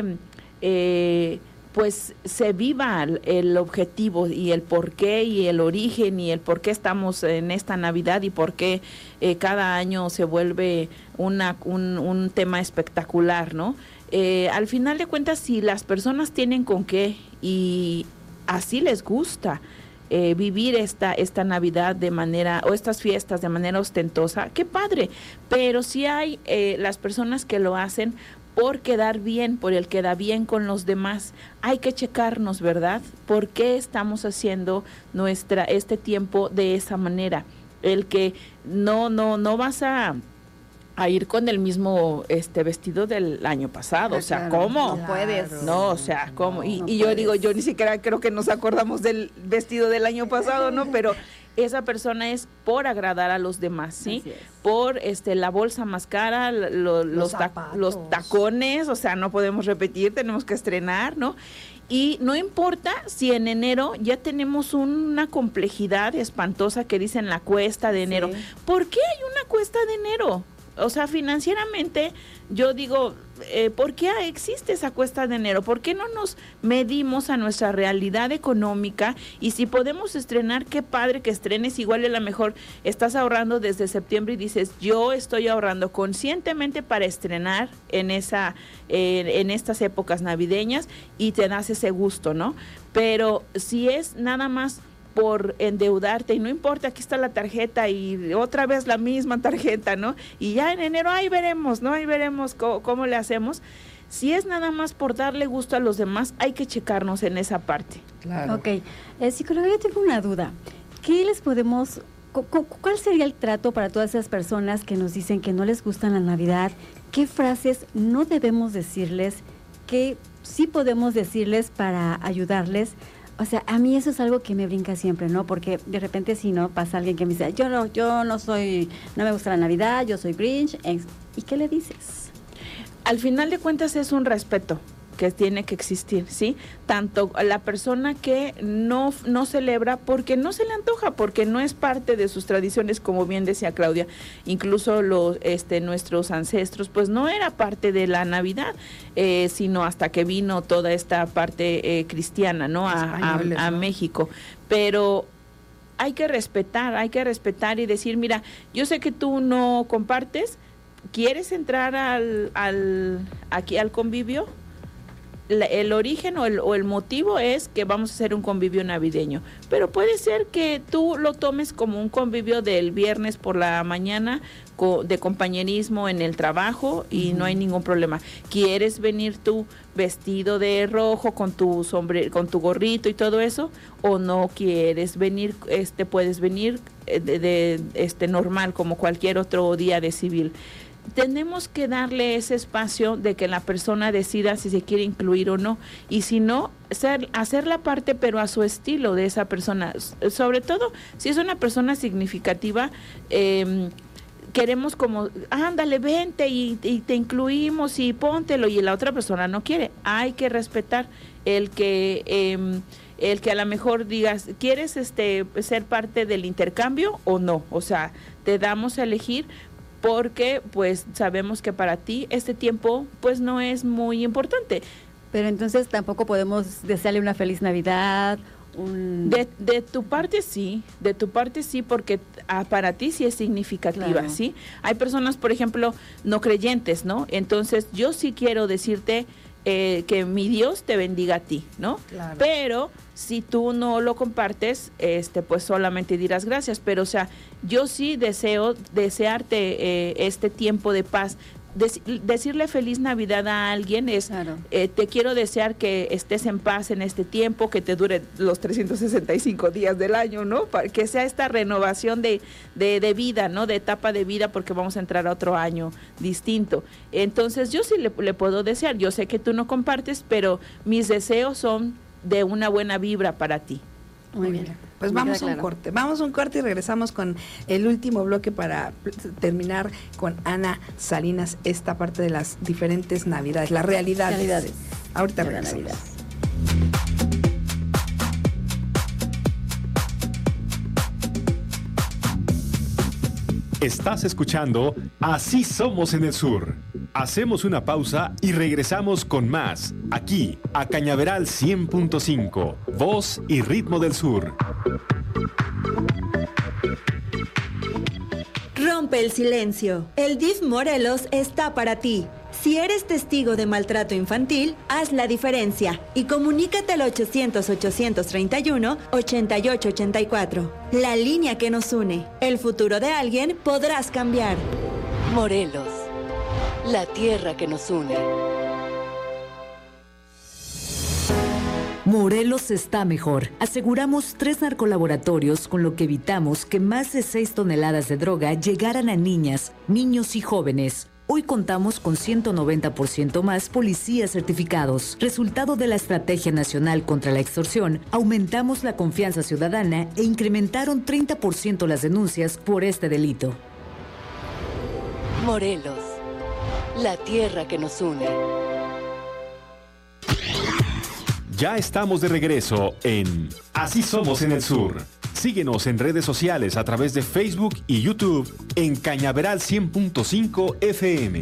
pues se viva el objetivo y el porqué y el origen y el por qué estamos en esta Navidad y por qué cada año se vuelve un tema espectacular, ¿no? Al final de cuentas, si las personas tienen con qué y así les gusta vivir esta Navidad de manera, o estas fiestas de manera ostentosa, qué padre, pero si hay las personas que lo hacen por quedar bien, por el queda bien con los demás, hay que checarnos, ¿verdad? ¿Por qué estamos haciendo este tiempo de esa manera? El que no vas a ir con el mismo vestido del año pasado, o sea, ¿cómo? No puedes. No, o sea, ¿cómo? Y yo digo, yo ni siquiera creo que nos acordamos del vestido del año pasado, ¿no? Pero esa persona es por agradar a los demás, ¿sí? Por la bolsa más cara, los tacones, o sea, no podemos repetir, tenemos que estrenar, ¿no? Y no importa si en enero ya tenemos una complejidad espantosa que dicen la cuesta de enero. ¿Por qué hay una cuesta de enero? O sea, financieramente, yo digo, ¿por qué existe esa cuesta de enero? ¿Por qué no nos medimos a nuestra realidad económica? Y si podemos estrenar, qué padre que estrenes. Igual a lo mejor estás ahorrando desde septiembre y dices, yo estoy ahorrando conscientemente para estrenar en estas épocas navideñas, y te das ese gusto, ¿no? Pero si es nada más por endeudarte, y no importa, aquí está la tarjeta y otra vez la misma tarjeta, ¿no? Y ya en enero, ahí veremos, ¿no? Ahí veremos cómo le hacemos. Si es nada más por darle gusto a los demás, hay que checarnos en esa parte. Claro. Ok, psicóloga, yo tengo una duda. ¿Cuál sería el trato para todas esas personas que nos dicen que no les gusta la Navidad? ¿Qué frases no debemos decirles? ¿Qué sí podemos decirles para ayudarles? O sea, a mí eso es algo que me brinca siempre, ¿no? Porque de repente si no pasa alguien que me dice, yo no me gusta la Navidad, yo soy Grinch, ¿y qué le dices? Al final de cuentas es un respeto. que tiene que existir, ¿sí? Tanto la persona que no celebra porque no se le antoja, porque no es parte de sus tradiciones, como bien decía Claudia, incluso nuestros ancestros, pues no era parte de la Navidad, sino hasta que vino toda esta parte cristiana, ¿no? A México. Pero hay que respetar y decir, mira, yo sé que tú no compartes, ¿quieres entrar aquí al convivio? El origen o el motivo es que vamos a hacer un convivio navideño, pero puede ser que tú lo tomes como un convivio del viernes por la mañana de compañerismo en el trabajo y no hay ningún problema. ¿Quieres venir tú vestido de rojo con tu con tu gorrito y todo eso? ¿O no quieres venir? Puedes venir normal como cualquier otro día de civil. Tenemos que darle ese espacio de que la persona decida si se quiere incluir o no, y si no, hacer la parte pero a su estilo de esa persona, sobre todo si es una persona significativa. Queremos como, ándale, vente y te incluimos y póntelo, y la otra persona no quiere. Hay que respetar el que a lo mejor digas, ¿quieres ser parte del intercambio o no? O sea, te damos a elegir, porque pues sabemos que para ti este tiempo pues no es muy importante. Pero entonces tampoco podemos desearle una feliz Navidad. De tu parte sí, porque para ti sí es significativa, claro. ¿Sí? Hay personas, por ejemplo, no creyentes, ¿no? Entonces yo sí quiero decirte que mi Dios te bendiga a ti, ¿no? Claro. Pero si tú no lo compartes, pues solamente dirás gracias. Pero, o sea, yo sí desearte este tiempo de paz. Decirle feliz Navidad a alguien es, claro. Te quiero desear que estés en paz en este tiempo, que te dure los 365 días del año, ¿no? Para que sea esta renovación de vida, ¿no? De etapa de vida, porque vamos a entrar a otro año distinto. Entonces yo sí le puedo desear. Yo sé que tú no compartes, pero mis deseos son de una buena vibra para ti. Muy bien. Pues vamos a un corte. Vamos a un corte y regresamos con el último bloque para terminar con Ana Salinas esta parte de las diferentes Navidades, las realidades. Ahorita regresamos. Estás escuchando Así Somos en el Sur. Hacemos una pausa y regresamos con más, aquí, a Cañaveral 100.5, voz y ritmo del sur. Rompe el silencio. El DIF Morelos está para ti. Si eres testigo de maltrato infantil, haz la diferencia y comunícate al 800-831-8884. La línea que nos une. El futuro de alguien podrás cambiar. Morelos, la tierra que nos une. Morelos está mejor. Aseguramos 3 narcolaboratorios, con lo que evitamos que más de 6 toneladas de droga llegaran a niñas, niños y jóvenes. Hoy contamos con 190% más policías certificados. Resultado de la Estrategia Nacional contra la Extorsión, aumentamos la confianza ciudadana e incrementaron 30% las denuncias por este delito. Morelos, la tierra que nos une. Ya estamos de regreso en Así Somos en el Sur. Síguenos en redes sociales a través de Facebook y YouTube en Cañaveral 100.5 FM.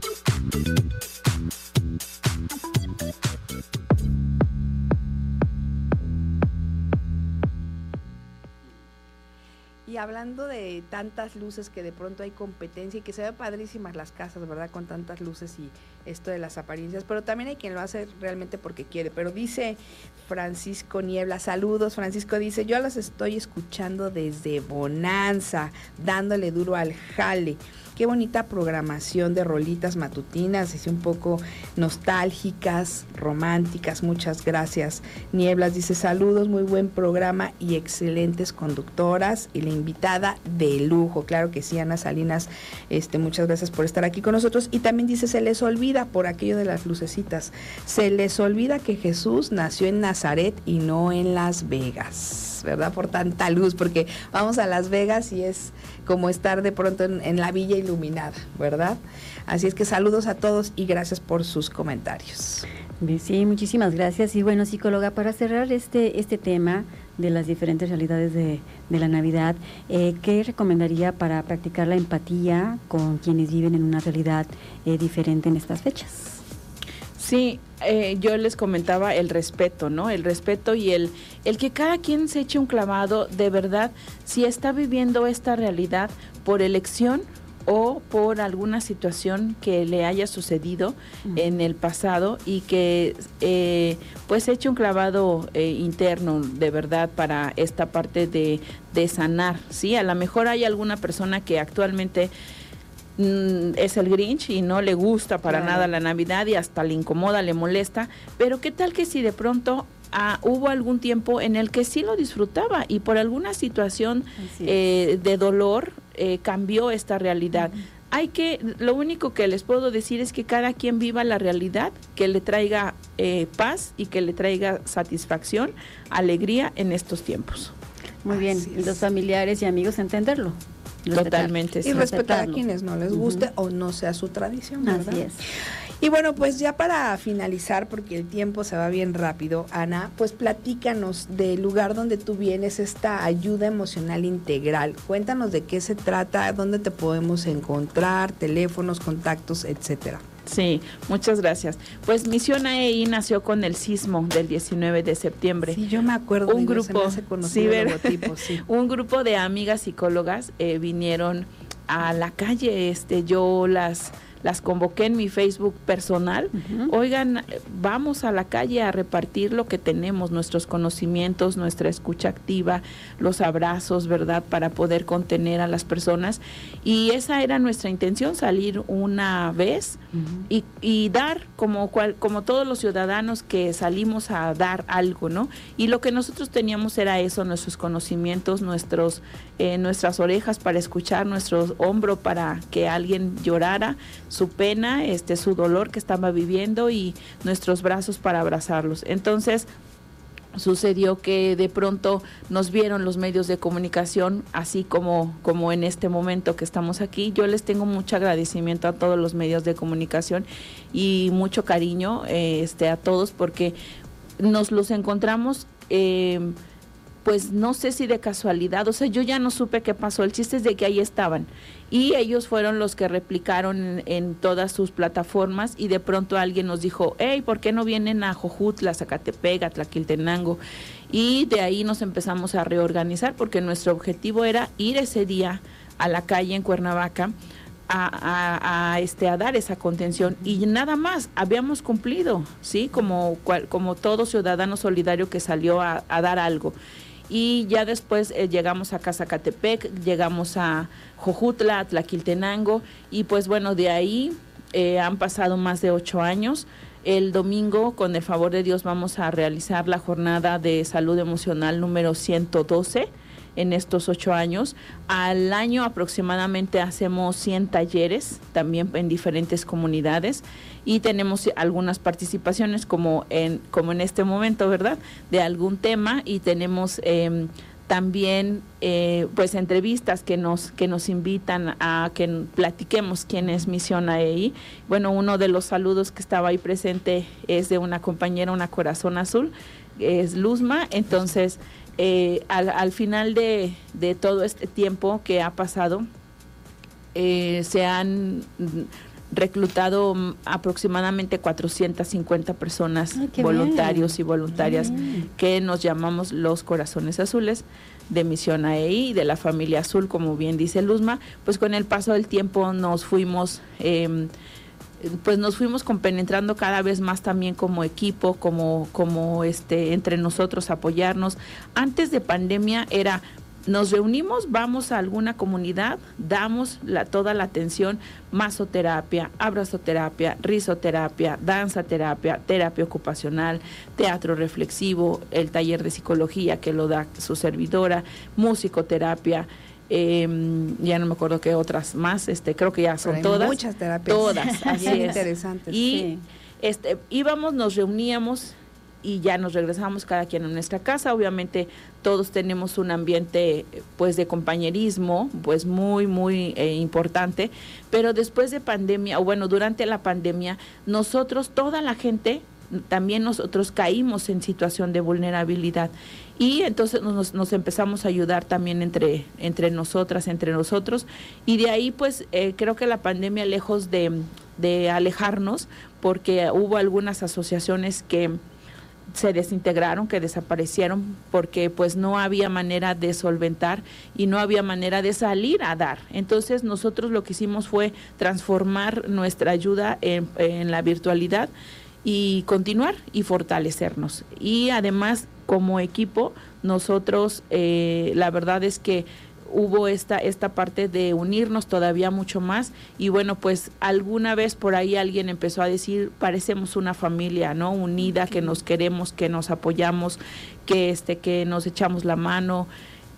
Y hablando de tantas luces que de pronto hay competencia y que se ven padrísimas las casas, ¿verdad? Con tantas luces y esto de las apariencias, pero también hay quien lo hace realmente porque quiere. Pero dice Francisco Niebla, saludos, Francisco dice, yo las estoy escuchando desde Bonanza, dándole duro al jale. Qué bonita programación de rolitas matutinas, dice, un poco nostálgicas, románticas, muchas gracias. Nieblas dice, saludos, muy buen programa y excelentes conductoras y la invitada de lujo. Claro que sí, Ana Salinas, muchas gracias por estar aquí con nosotros. Y también dice, se les olvida por aquello de las lucecitas, se les olvida que Jesús nació en Nazaret y no en Las Vegas, ¿verdad? Por tanta luz, porque vamos a Las Vegas y es como estar de pronto en la villa y iluminada, ¿verdad? Así es que saludos a todos y gracias por sus comentarios. Sí, muchísimas gracias. Y bueno, psicóloga, para cerrar este tema de las diferentes realidades de la Navidad, ¿qué recomendaría para practicar la empatía con quienes viven en una realidad diferente en estas fechas? Sí, yo les comentaba el respeto, ¿no? El respeto y el que cada quien se eche un clavado de verdad, si está viviendo esta realidad por elección o por alguna situación que le haya sucedido en el pasado y que pues eche un clavado interno de verdad para esta parte de sanar, ¿sí? A lo mejor hay alguna persona que actualmente es el Grinch y no le gusta para nada la Navidad y hasta le incomoda, le molesta, pero qué tal que si de pronto hubo algún tiempo en el que sí lo disfrutaba y por alguna situación de dolor cambió esta realidad. Lo único que les puedo decir es que cada quien viva la realidad que le traiga paz y que le traiga satisfacción, alegría en estos tiempos. Muy bien, y los familiares y amigos entenderlo. Totalmente. Y respetar a quienes no les guste o no sea su tradición, ¿verdad? Así es. Y bueno, pues ya para finalizar, porque el tiempo se va bien rápido, Ana, pues platícanos del lugar donde tú vienes, esta ayuda emocional integral. Cuéntanos de qué se trata, dónde te podemos encontrar, teléfonos, contactos, etcétera. Sí, muchas gracias. Pues Misión AEI nació con el sismo del 19 de septiembre. Sí, yo me acuerdo. Un grupo, un grupo de amigas psicólogas vinieron a la calle. Yo las convoqué en mi Facebook personal. Oigan, vamos a la calle a repartir lo que tenemos, nuestros conocimientos, nuestra escucha activa, los abrazos, ¿verdad? Para poder contener a las personas. Y esa era nuestra intención, salir una vez y dar como todos los ciudadanos que salimos a dar algo, ¿no? Y lo que nosotros teníamos era eso, nuestros conocimientos, nuestras orejas para escuchar, nuestro hombro para que alguien llorara, su pena, su dolor que estaba viviendo y nuestros brazos para abrazarlos. Entonces, sucedió que de pronto nos vieron los medios de comunicación, así como en este momento que estamos aquí. Yo les tengo mucho agradecimiento a todos los medios de comunicación y mucho cariño a todos porque nos los encontramos pues no sé si de casualidad, o sea, yo ya no supe qué pasó, el chiste es de que ahí estaban y ellos fueron los que replicaron en todas sus plataformas y de pronto alguien nos dijo, hey, ¿por qué no vienen a Jojutla, Zacatepec, a Tlaquiltenango? Y de ahí nos empezamos a reorganizar porque nuestro objetivo era ir ese día a la calle en Cuernavaca a dar esa contención y nada más, habíamos cumplido, ¿sí? Como todo ciudadano solidario que salió a dar algo. Y ya después llegamos a Zacatepec, llegamos a Jojutla, a Tlaquiltenango, y pues bueno, de ahí han pasado más de 8 años. El domingo, con el favor de Dios, vamos a realizar la jornada de salud emocional número 112 en estos 8 años. Al año aproximadamente hacemos 100 talleres, también en diferentes comunidades, y tenemos algunas participaciones como en este momento, ¿verdad?, de algún tema, y tenemos también pues entrevistas que nos invitan a que platiquemos quién es Misión AEI. Bueno, uno de los saludos que estaba ahí presente es de una compañera, una corazón azul, es Luzma. Entonces, al final de todo este tiempo que ha pasado, se han reclutado aproximadamente 450 personas, voluntarios y voluntarias, que nos llamamos los Corazones Azules de Misión AEI, de la familia azul, como bien dice Luzma. Pues con el paso del tiempo nos fuimos compenetrando cada vez más también como equipo, como entre nosotros apoyarnos. Antes de pandemia era: nos reunimos, vamos a alguna comunidad, damos toda la atención, masoterapia, abrazoterapia, risoterapia, danzaterapia, terapia ocupacional, teatro reflexivo, el taller de psicología que lo da su servidora, musicoterapia, ya no me acuerdo qué otras más, creo que ya son todas. Muchas terapias. Todas, así es. Interesantes. Y íbamos, nos reuníamos y ya nos regresamos cada quien a nuestra casa. Obviamente todos tenemos un ambiente pues de compañerismo pues muy importante, pero después de pandemia, o bueno, durante la pandemia, nosotros, toda la gente, también nosotros caímos en situación de vulnerabilidad y entonces nos empezamos a ayudar también entre nosotras, entre nosotros, y de ahí pues creo que la pandemia, lejos de alejarnos, porque hubo algunas asociaciones que se desintegraron, que desaparecieron, porque pues no había manera de solventar y no había manera de salir a dar. Entonces nosotros lo que hicimos fue transformar nuestra ayuda en la virtualidad y continuar y fortalecernos. Y además, como equipo, nosotros la verdad es que hubo esta parte de unirnos todavía mucho más, y bueno, pues alguna vez por ahí alguien empezó a decir, parecemos una familia, ¿no? Unida, que nos queremos, que nos apoyamos, que nos echamos la mano,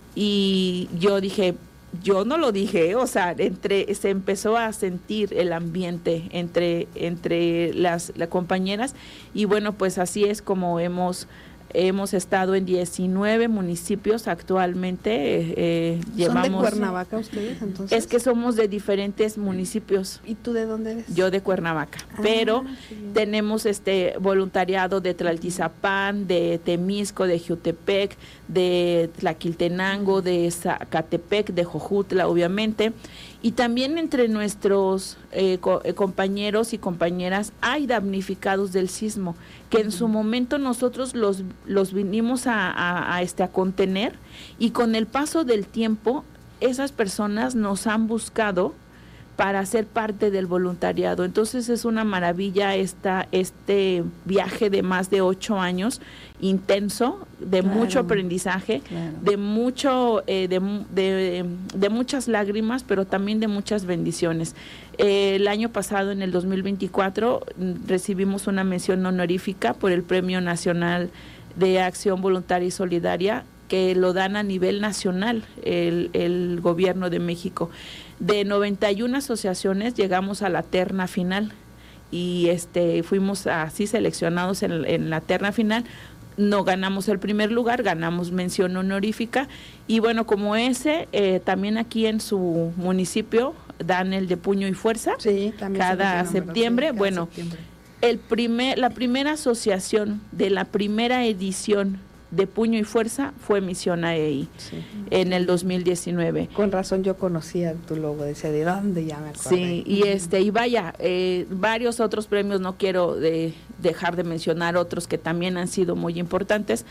y yo dije, yo no lo dije, o sea, se empezó a sentir el ambiente entre las compañeras, y bueno, pues así es como hemos estado en 19 municipios actualmente. ¿Son de Cuernavaca ustedes, entonces? Es que somos de diferentes municipios. ¿Y tú de dónde eres? Yo de Cuernavaca, pero tenemos voluntariado de Tlaltizapán, de Temisco, de Jiutepec, de Tlaquiltenango, de Zacatepec, de Jojutla, obviamente. Y también entre nuestros compañeros y compañeras hay damnificados del sismo, que en su momento nosotros los vinimos a contener, y con el paso del tiempo esas personas nos han buscado para ser parte del voluntariado. Entonces es una maravilla este viaje de más de 8 años, intenso, de mucho aprendizaje, de mucho de muchas lágrimas, pero también de muchas bendiciones. El año pasado, en el 2024, recibimos una mención honorífica por el Premio Nacional de Acción Voluntaria y Solidaria, que lo dan a nivel nacional el Gobierno de México. De 91 asociaciones llegamos a la terna final, y fuimos así seleccionados en la terna final. No ganamos el primer lugar, ganamos mención honorífica, y bueno, como también aquí en su municipio dan el de Puño y Fuerza, cada septiembre. Bueno, la primera asociación de la primera edición de Puño y Fuerza fue Misión AEI, en el 2019. Con razón yo conocía tu logo, decía, ¿de dónde? Ya me acordé. Sí, y vaya, varios otros premios, no quiero dejar de mencionar otros que también han sido muy importantes.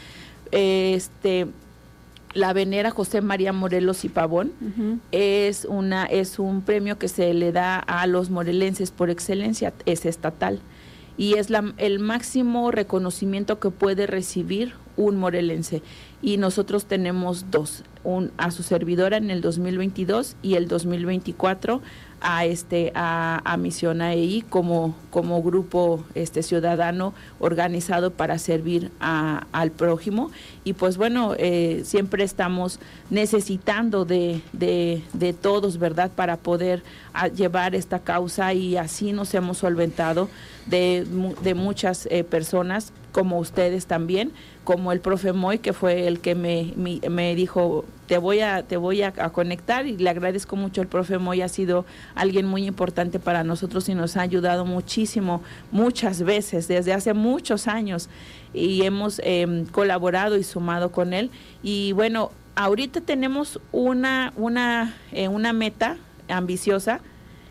La Venera José María Morelos y Pavón es un premio que se le da a los morelenses por excelencia, es estatal, y es el máximo reconocimiento que puede recibir un morelense, y nosotros tenemos dos, a su servidora en el 2022 y el 2024 a Misión AEI como grupo ciudadano organizado para servir al prójimo. Y pues bueno, siempre estamos necesitando de todos, ¿verdad?, para poder llevar esta causa, y así nos hemos solventado de muchas personas, como ustedes también, como el profe Moy, que fue el que me dijo, te voy a conectar, y le agradezco mucho. El profe Moy ha sido alguien muy importante para nosotros y nos ha ayudado muchísimo, muchas veces, desde hace muchos años, y hemos colaborado y sumado con él. Y bueno, ahorita tenemos una meta ambiciosa,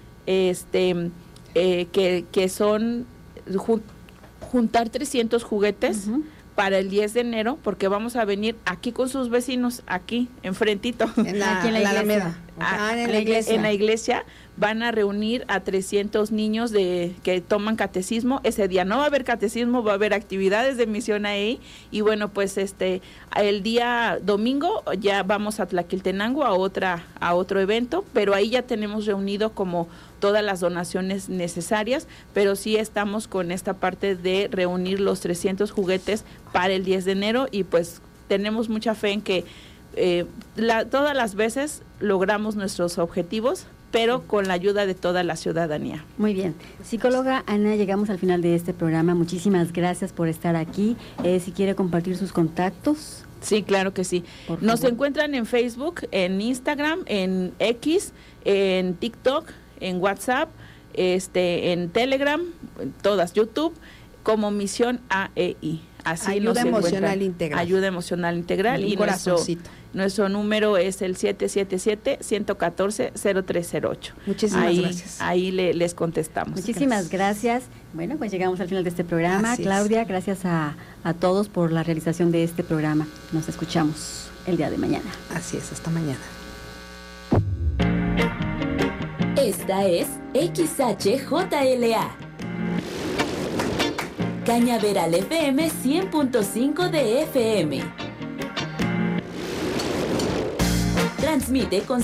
que son juntar 300 juguetes para el 10 de enero, porque vamos a venir aquí con sus vecinos, aquí, enfrentito. En la Alameda. En la iglesia van a reunir a 300 niños que toman catecismo. Ese día no va a haber catecismo, va a haber actividades de Misión AEI, y bueno, pues el día domingo ya vamos a Tlaquiltenango a otro evento, pero ahí ya tenemos reunido como todas las donaciones necesarias, pero sí estamos con esta parte de reunir los 300 juguetes para el 10 de enero, y pues tenemos mucha fe en que todas las veces logramos nuestros objetivos, pero con la ayuda de toda la ciudadanía. Muy bien. Psicóloga Ana, llegamos al final de este programa. Muchísimas gracias por estar aquí. Si quiere compartir sus contactos. Sí, claro que sí. Nos encuentran en Facebook, en Instagram, en X, en TikTok, en WhatsApp, en Telegram, en todas, YouTube, como Misión AEI. Así Ayuda Emocional Integral. Ayuda Emocional Integral. Y nuestro número es el 777-114-0308. Muchísimas gracias. Ahí les contestamos. Muchísimas gracias. Bueno, pues llegamos al final de este programa. Claudia, gracias a todos por la realización de este programa. Nos escuchamos el día de mañana. Así es, hasta mañana. Esta es XHJLA. Cañaveral FM 100.5 de FM. Transmite con